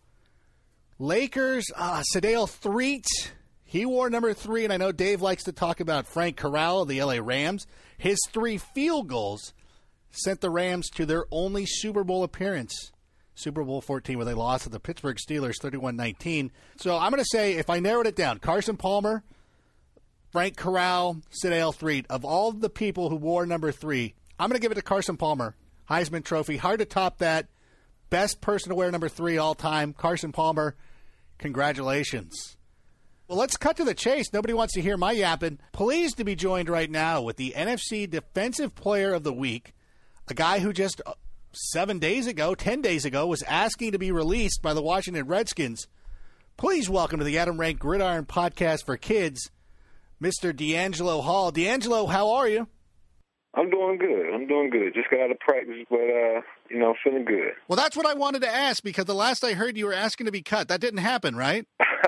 Lakers, uh, Sedale Threet, he wore number three, and I know Dave likes to talk about Frank Corral of the L A Rams. His three field goals sent the Rams to their only Super Bowl appearance, Super Bowl fourteen, where they lost to the Pittsburgh Steelers thirty-one nineteen. So I'm going to say, if I narrowed it down, Carson Palmer, Frank Corral, Sedale Threet, of all the people who wore number three, I'm going to give it to Carson Palmer. Heisman Trophy, hard to top that. Best person to wear number three all time, Carson Palmer. Congratulations. Well, let's cut to the chase. Nobody wants to hear my yapping. Pleased to be joined right now with the N F C Defensive Player of the Week, a guy who just seven days ago, ten days ago, was asking to be released by the Washington Redskins. Please welcome to the Adam Rank Gridiron Podcast for Kids, Mister DeAngelo Hall. DeAngelo, how are you? I'm doing good. I'm doing good. Just got out of practice, but, uh, you know, feeling good. Well, that's what I wanted to ask, because the last I heard you were asking to be cut. That didn't happen, right?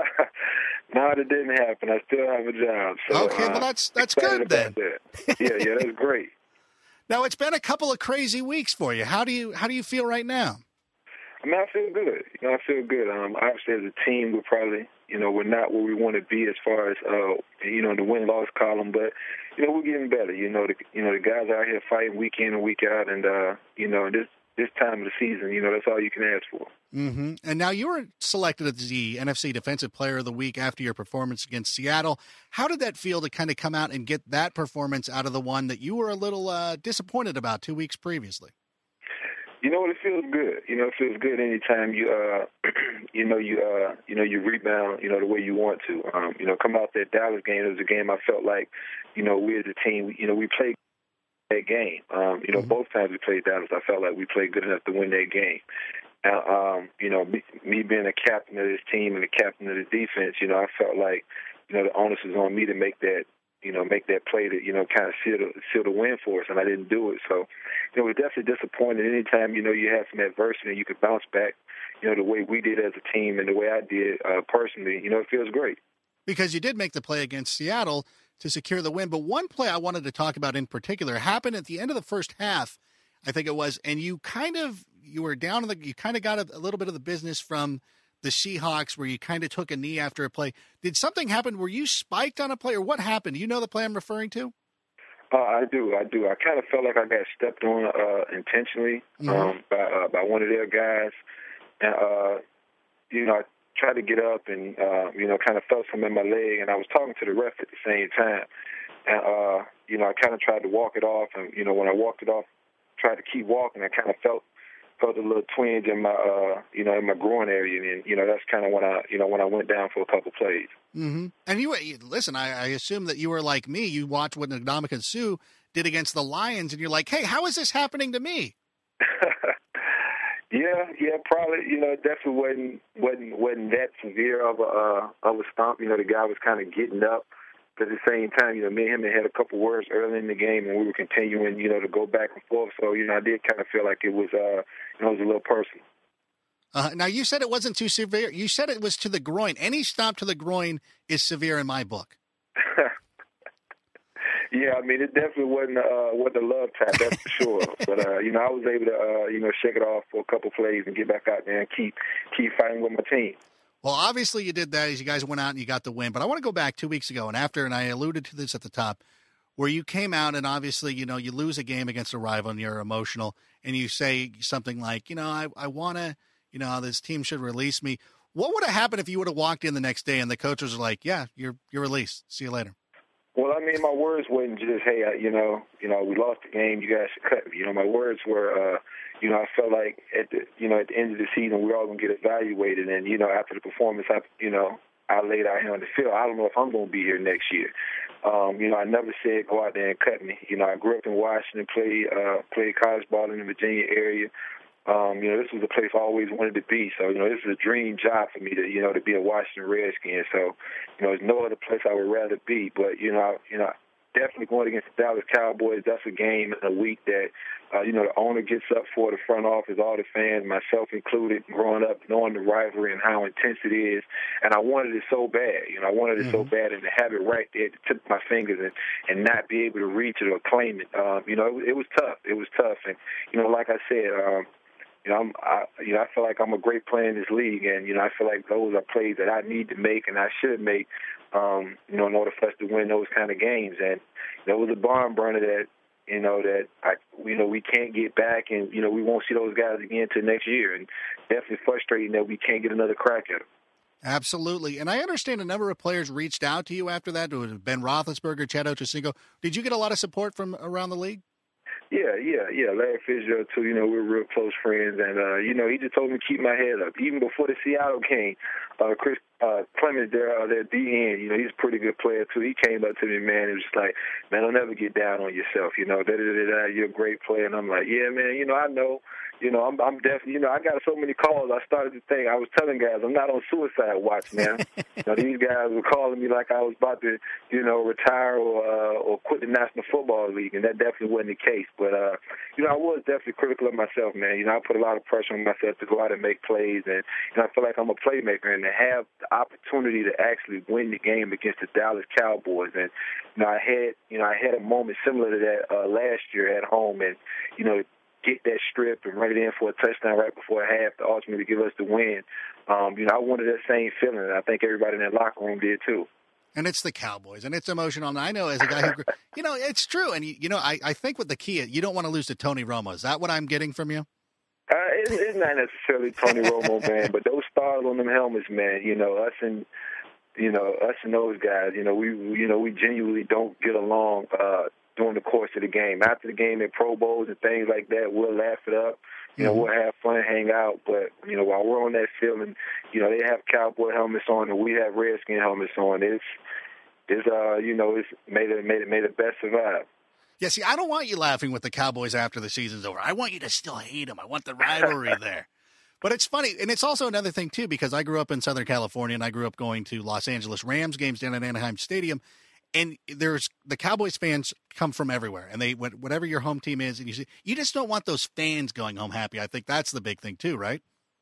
No, it didn't happen. I still have a job. So, okay, uh, well, that's that's good then. That. Yeah, yeah, that's great. Now, it's been a couple of crazy weeks for you. How do you how do you feel right now? I mean, I feel good. You know, I feel good. Um, obviously, as a team, we're probably, you know, we're not where we want to be as far as, uh, you know, the win-loss column, but, you know, we're getting better. You know, the, you know, the guys out here fighting week in and week out, and, uh, you know, this this time of the season, you know, that's all you can ask for. Mm-hmm. And now you were selected as the N F C Defensive Player of the Week after your performance against Seattle. How did that feel to kind of come out and get that performance out of the one that you were a little uh, disappointed about two weeks previously? You know what? It feels good. You know, it feels good anytime you, uh, you know, you, uh, you know, you rebound, you know, the way you want to. Um, you know, come out that Dallas game. It was a game I felt like, you know, we as a team, you know, we played that game. Um, you know, mm-hmm. both times we played Dallas, I felt like we played good enough to win that game. Uh, um, you know, me, me being a captain of this team and the captain of the defense, you know, I felt like, you know, the onus was on me to make that, you know, make that play to, you know, kind of seal the, seal the win for us, and I didn't do it. So, you know, we're definitely disappointed. Anytime, you know, you have some adversity and you can bounce back, you know, the way we did as a team and the way I did uh, personally, you know, it feels great. Because you did make the play against Seattle to secure the win. But one play I wanted to talk about in particular happened at the end of the first half, I think it was, and you kind of, you were down in the, you kind of got a, a little bit of the business from the Seahawks where you kind of took a knee after a play. Did something happen? Were you spiked on a play, or what happened? Do you know the play I'm referring to? Uh, I do, I do. I kind of felt like I got stepped on uh, intentionally mm-hmm. um, by uh, by one of their guys. And, uh, you know, I tried to get up and, uh, you know, kind of felt something in my leg, and I was talking to the ref at the same time. And, uh, you know, I kind of tried to walk it off, and, you know, when I walked it off, tried to keep walking, I kind of felt felt a little twinge in my, uh, you know, in my groin area, and you know that's kind of when I, you know, when I went down for a couple plays. Mm-hmm. And you, listen, I, I assume that you were like me. You watched what Ndamukong Suh did against the Lions, and you're like, hey, how is this happening to me? yeah, yeah, probably. You know, it definitely wasn't wasn't wasn't that severe of a uh, of a stomp. You know, the guy was kind of getting up. But at the same time, you know, me and him had a couple words early in the game, and we were continuing, you know, to go back and forth. So, you know, I did kind of feel like it was, uh, you know, it was a little personal. Uh, now, you said it wasn't too severe. You said it was to the groin. Any stomp to the groin is severe in my book. Yeah, I mean, it definitely wasn't uh, wasn't a love tap, that's for sure. But uh, you know, I was able to uh, you know shake it off for a couple plays and get back out there and keep keep fighting with my team. Well, obviously you did that as you guys went out and you got the win. But I want to go back two weeks ago, and after, and I alluded to this at the top, where you came out and obviously, you know, you lose a game against a rival and you're emotional and you say something like, you know, I, I want to, you know, this team should release me. What would have happened if you would have walked in the next day and the coaches were like, yeah, you're you're released. See you later. Well, I mean, my words wasn't just, hey, I, you know, you know, we lost the game. You guys should cut me. You know, my words were, uh, you know, I felt like at the, you know, at the end of the season, we're all going to get evaluated. And, you know, after the performance, I, you know, I laid out here on the field. I don't know if I'm going to be here next year. Um, you know, I never said go out there and cut me. You know, I grew up in Washington, played, uh, played college ball in the Virginia area. Um, you know, this was a place I always wanted to be. So, you know, this is a dream job for me to, you know, to be a Washington Redskin. So, you know, there's no other place I would rather be. But, you know, I, you know, definitely going against the Dallas Cowboys, that's a game in a week that, uh, you know, the owner gets up for, the front office, all the fans, myself included, growing up, knowing the rivalry and how intense it is. And I wanted it so bad. You know, I wanted it mm-hmm. so bad, and to have it right there at the tip of my fingers and, and not be able to reach it or claim it. Um, you know, it, it was tough. It was tough. And, you know, like I said, um, You know, I'm, I, you know, I feel like I'm a great player in this league, and you know, I feel like those are plays that I need to make and I should make, um, you know, in order for us to win those kind of games. And there was a barn burner that, you know, that I, you know, we can't get back, and you know, we won't see those guys again till next year. And definitely frustrating that we can't get another crack at them. Absolutely, and I understand a number of players reached out to you after that. It was Ben Roethlisberger, Chad Ochocinco. Did you get a lot of support from around the league? Yeah, yeah, yeah. Larry Fitzgerald, too. You know, we're real close friends. And, uh, you know, he just told me to keep my head up. Even before the Seattle game, uh, Chris uh, Clemens, their, uh, their D N, you know, he's a pretty good player, too. He came up to me, man, and was just like, man, don't ever get down on yourself. You know, da-da-da-da, you're a great player. And I'm like, yeah, man, you know, I know. You know, I'm, I'm definitely, you know, I got so many calls. I started to think, I was telling guys, I'm not on suicide watch, man. You know, these guys were calling me like I was about to, you know, retire or uh, or quit the National Football League, and that definitely wasn't the case. But, uh, you know, I was definitely critical of myself, man. You know, I put a lot of pressure on myself to go out and make plays, and, you know, I feel like I'm a playmaker, and to have the opportunity to actually win the game against the Dallas Cowboys. And, you know, I had, you know, I had a moment similar to that uh, last year at home, and, you know, get that strip and run it in for a touchdown right before half to ultimately give us the win. Um, you know, I wanted that same feeling, and I think everybody in that locker room did too. And it's the Cowboys, and it's emotional. And I know as a guy who, you know, it's true. And, you, you know, I, I think with the key, you don't want to lose to Tony Romo. Is that what I'm getting from you? Uh, it's, it's not necessarily Tony Romo, man, but those stars on them helmets, man, you know, us and, you know, us and those guys, you know, we, you know, we genuinely don't get along, uh, during the course of the game. After the game at Pro Bowls and things like that, we'll laugh it up. You know, mm-hmm. we'll have fun, hang out. But, you know, while we're on that field and, you know, they have Cowboy helmets on and we have Redskin helmets on, it's, it's uh, you know, it's made it, made it, made it best survive. Yeah, see, I don't want you laughing with the Cowboys after the season's over. I want you to still hate them. I want the rivalry there. But it's funny, and it's also another thing, too, because I grew up in Southern California, and I grew up going to Los Angeles Rams games down at Anaheim Stadium. And there's the Cowboys fans come from everywhere, and they whatever your home team is, and you see, you just don't want those fans going home happy. I think that's the big thing too, right?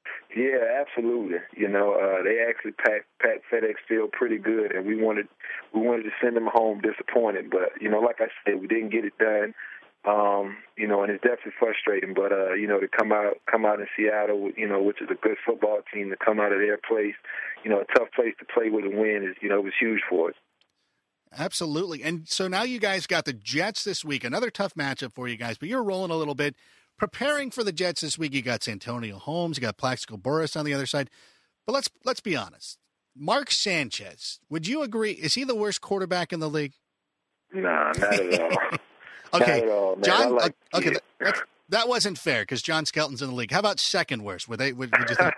Yeah, absolutely. You know, uh, they actually packed, packed FedEx Field pretty good, and we wanted we wanted to send them home disappointed, but you know, like I said, we didn't get it done. Um, you know, and it's definitely frustrating. But uh, you know, to come out come out in Seattle, you know, which is a good football team, to come out of their place, you know, a tough place to play with a win is, you know, it was huge for us. Absolutely. And so now you guys got the Jets this week, another tough matchup for you guys, but you're rolling a little bit. Preparing for the Jets this week, you got Santonio Holmes, you got Plaxico Burress on the other side. But let's let's be honest. Mark Sanchez, would you agree, is he the worst quarterback in the league? Nah, not at all. Okay, not at all, man. John, like okay, that, that's, that wasn't fair because John Skelton's in the league. How about second worst? Would they, would, would you think?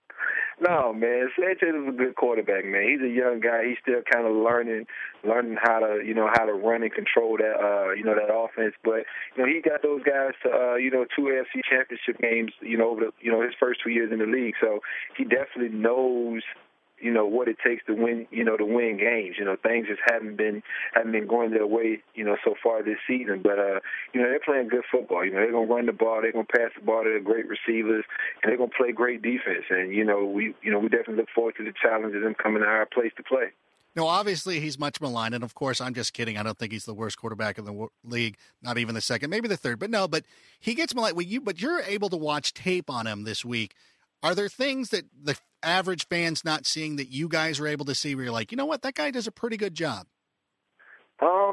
No, man. Sanchez is a good quarterback, man. He's a young guy. He's still kind of learning, learning how to, you know, how to run and control that, uh, you know, that offense. But you know, he got those guys to, uh, you know, two A F C Championship games, you know, over the, you know, his first two years in the league. So he definitely knows, you know, what it takes to win, you know, to win games. You know, things just haven't been haven't been going their way, you know, so far this season. But, uh, you know, they're playing good football. You know, they're going to run the ball. They're going to pass the ball to the great receivers, and they're going to play great defense. And, you know, we, you know, we definitely look forward to the challenge of them coming to our place to play. No, obviously he's much maligned, and of course I'm just kidding. I don't think he's the worst quarterback in the w- league, not even the second, maybe the third. But no, but he gets maligned. Well, you, but you're able to watch tape on him this week. Are there things that the average fan's not seeing that you guys are able to see where you're like, you know what, that guy does a pretty good job? Um,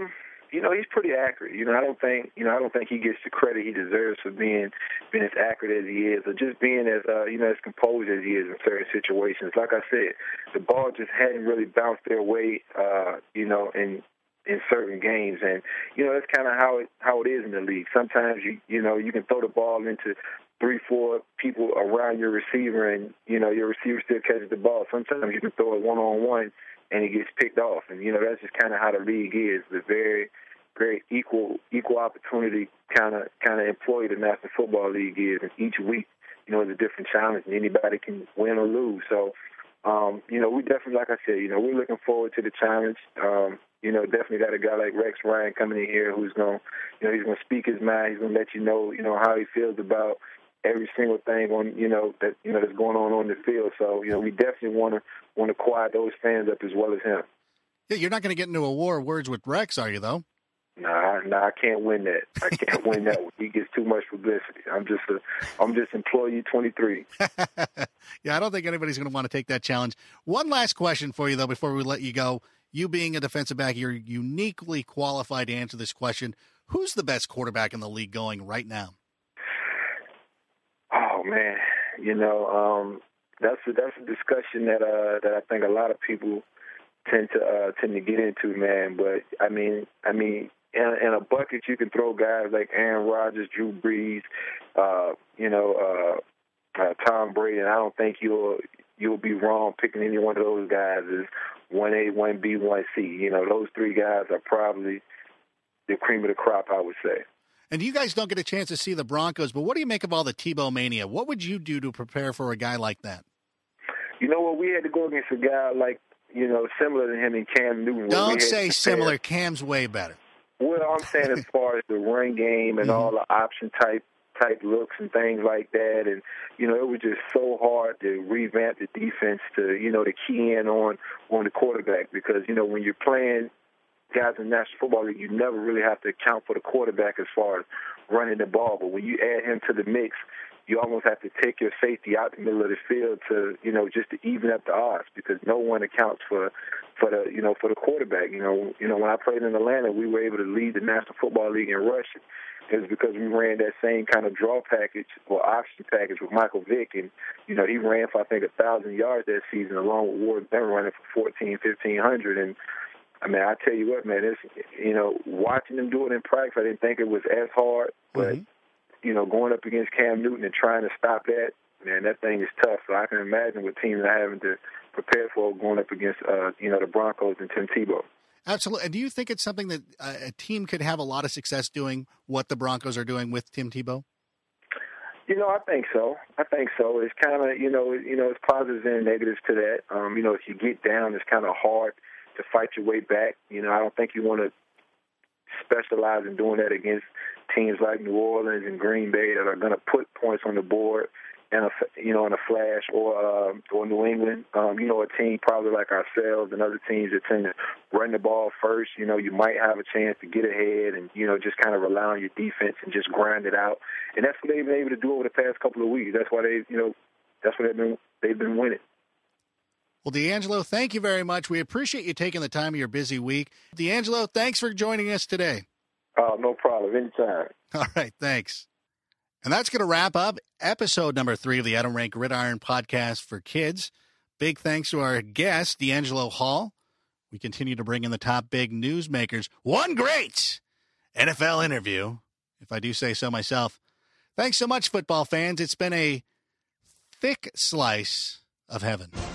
you know, he's pretty accurate. You know, I don't think, you know, I don't think he gets the credit he deserves for being being as accurate as he is, or just being as, uh, you know, as composed as he is in certain situations. Like I said, the ball just hadn't really bounced their way, uh, you know, in in certain games, and you know, that's kind of how it how it is in the league. Sometimes you you know you can throw the ball into three, four people around your receiver, and you know your receiver still catches the ball. Sometimes you can throw it one on one, and it gets picked off. And you know that's just kind of how the league is. The very, very equal equal opportunity kind of kind of employee the National Football League is. And each week, you know, is a different challenge, and anybody can win or lose. So, um, you know, we definitely, like I said, you know, we're looking forward to the challenge. Um, you know, definitely got a guy like Rex Ryan coming in here who's going, you know, he's going to speak his mind. He's going to let you know, you know, how he feels about every single thing on, you know, that you know that's going on on the field. So, you know, we definitely want to want to quiet those fans up as well as him. Yeah, you're not going to get into a war of words with Rex, are you? Though. Nah, nah, I can't win that. I can't win that one. He gets too much publicity. I'm just a, I'm just employee twenty-three. Yeah, I don't think anybody's going to want to take that challenge. One last question for you, though, before we let you go. You being a defensive back, you're uniquely qualified to answer this question. Who's the best quarterback in the league going right now? Oh man, you know, um, that's a, that's a discussion that uh, that I think a lot of people tend to uh, tend to get into, man. But I mean, I mean, in, in a bucket you can throw guys like Aaron Rodgers, Drew Brees, uh, you know, uh, uh, Tom Brady, and I don't think you'll you'll be wrong picking any one of those guys as one A, one B, one C. You know, those three guys are probably the cream of the crop, I would say. And you guys don't get a chance to see the Broncos, but what do you make of all the Tebow mania? What would you do to prepare for a guy like that? You know what? We had to go against a guy like, you know, similar to him in Cam Newton. Don't say similar. Cam's way better. Well, I'm saying as far as the run game and mm-hmm. all the option type type looks and things like that. And, you know, it was just so hard to revamp the defense to, you know, to key in on, on the quarterback because, you know, when you're playing guys in the National Football League, you never really have to account for the quarterback as far as running the ball. But when you add him to the mix, you almost have to take your safety out the middle of the field to, you know, just to even up the odds because no one accounts for, for the, you know, for the quarterback. You know, you know, when I played in Atlanta, we were able to lead the National Football League in rushing. It was because we ran that same kind of draw package or option package with Michael Vick. And, you know, he ran for, I think, one thousand yards that season along with Ward Benn running for fourteen, fifteen hundred. And, I mean, I tell you what, man, it's, you know, watching them do it in practice, I didn't think it was as hard. But, mm-hmm. you know, going up against Cam Newton and trying to stop that, man, that thing is tough. So I can imagine what teams are having to prepare for going up against, uh, you know, the Broncos and Tim Tebow. Absolutely. And do you think it's something that a team could have a lot of success doing what the Broncos are doing with Tim Tebow? You know, I think so. I think so. It's kind of, you know, you know, it's positives and negatives to that. Um, you know, if you get down, it's kind of hard to fight your way back. You know, I don't think you want to specialize in doing that against teams like New Orleans and Green Bay that are going to put points on the board and a, you know, in a flash, or uh, or New England. Um, you know, a team probably like ourselves and other teams that tend to run the ball first. You know, you might have a chance to get ahead and, you know, just kind of rely on your defense and just grind it out. And that's what they've been able to do over the past couple of weeks. That's why they, you know, that's what they've been they've been winning. Well, D'Angelo, thank you very much. We appreciate you taking the time of your busy week. D'Angelo, thanks for joining us today. Oh, uh, no problem. Anytime. All right, thanks. And that's going to wrap up episode number three of the Adam Rank Gridiron podcast for kids. Big thanks to our guest, D'Angelo Hall. We continue to bring in the top big newsmakers. One great N F L interview, if I do say so myself. Thanks so much, football fans. It's been a thick slice of heaven.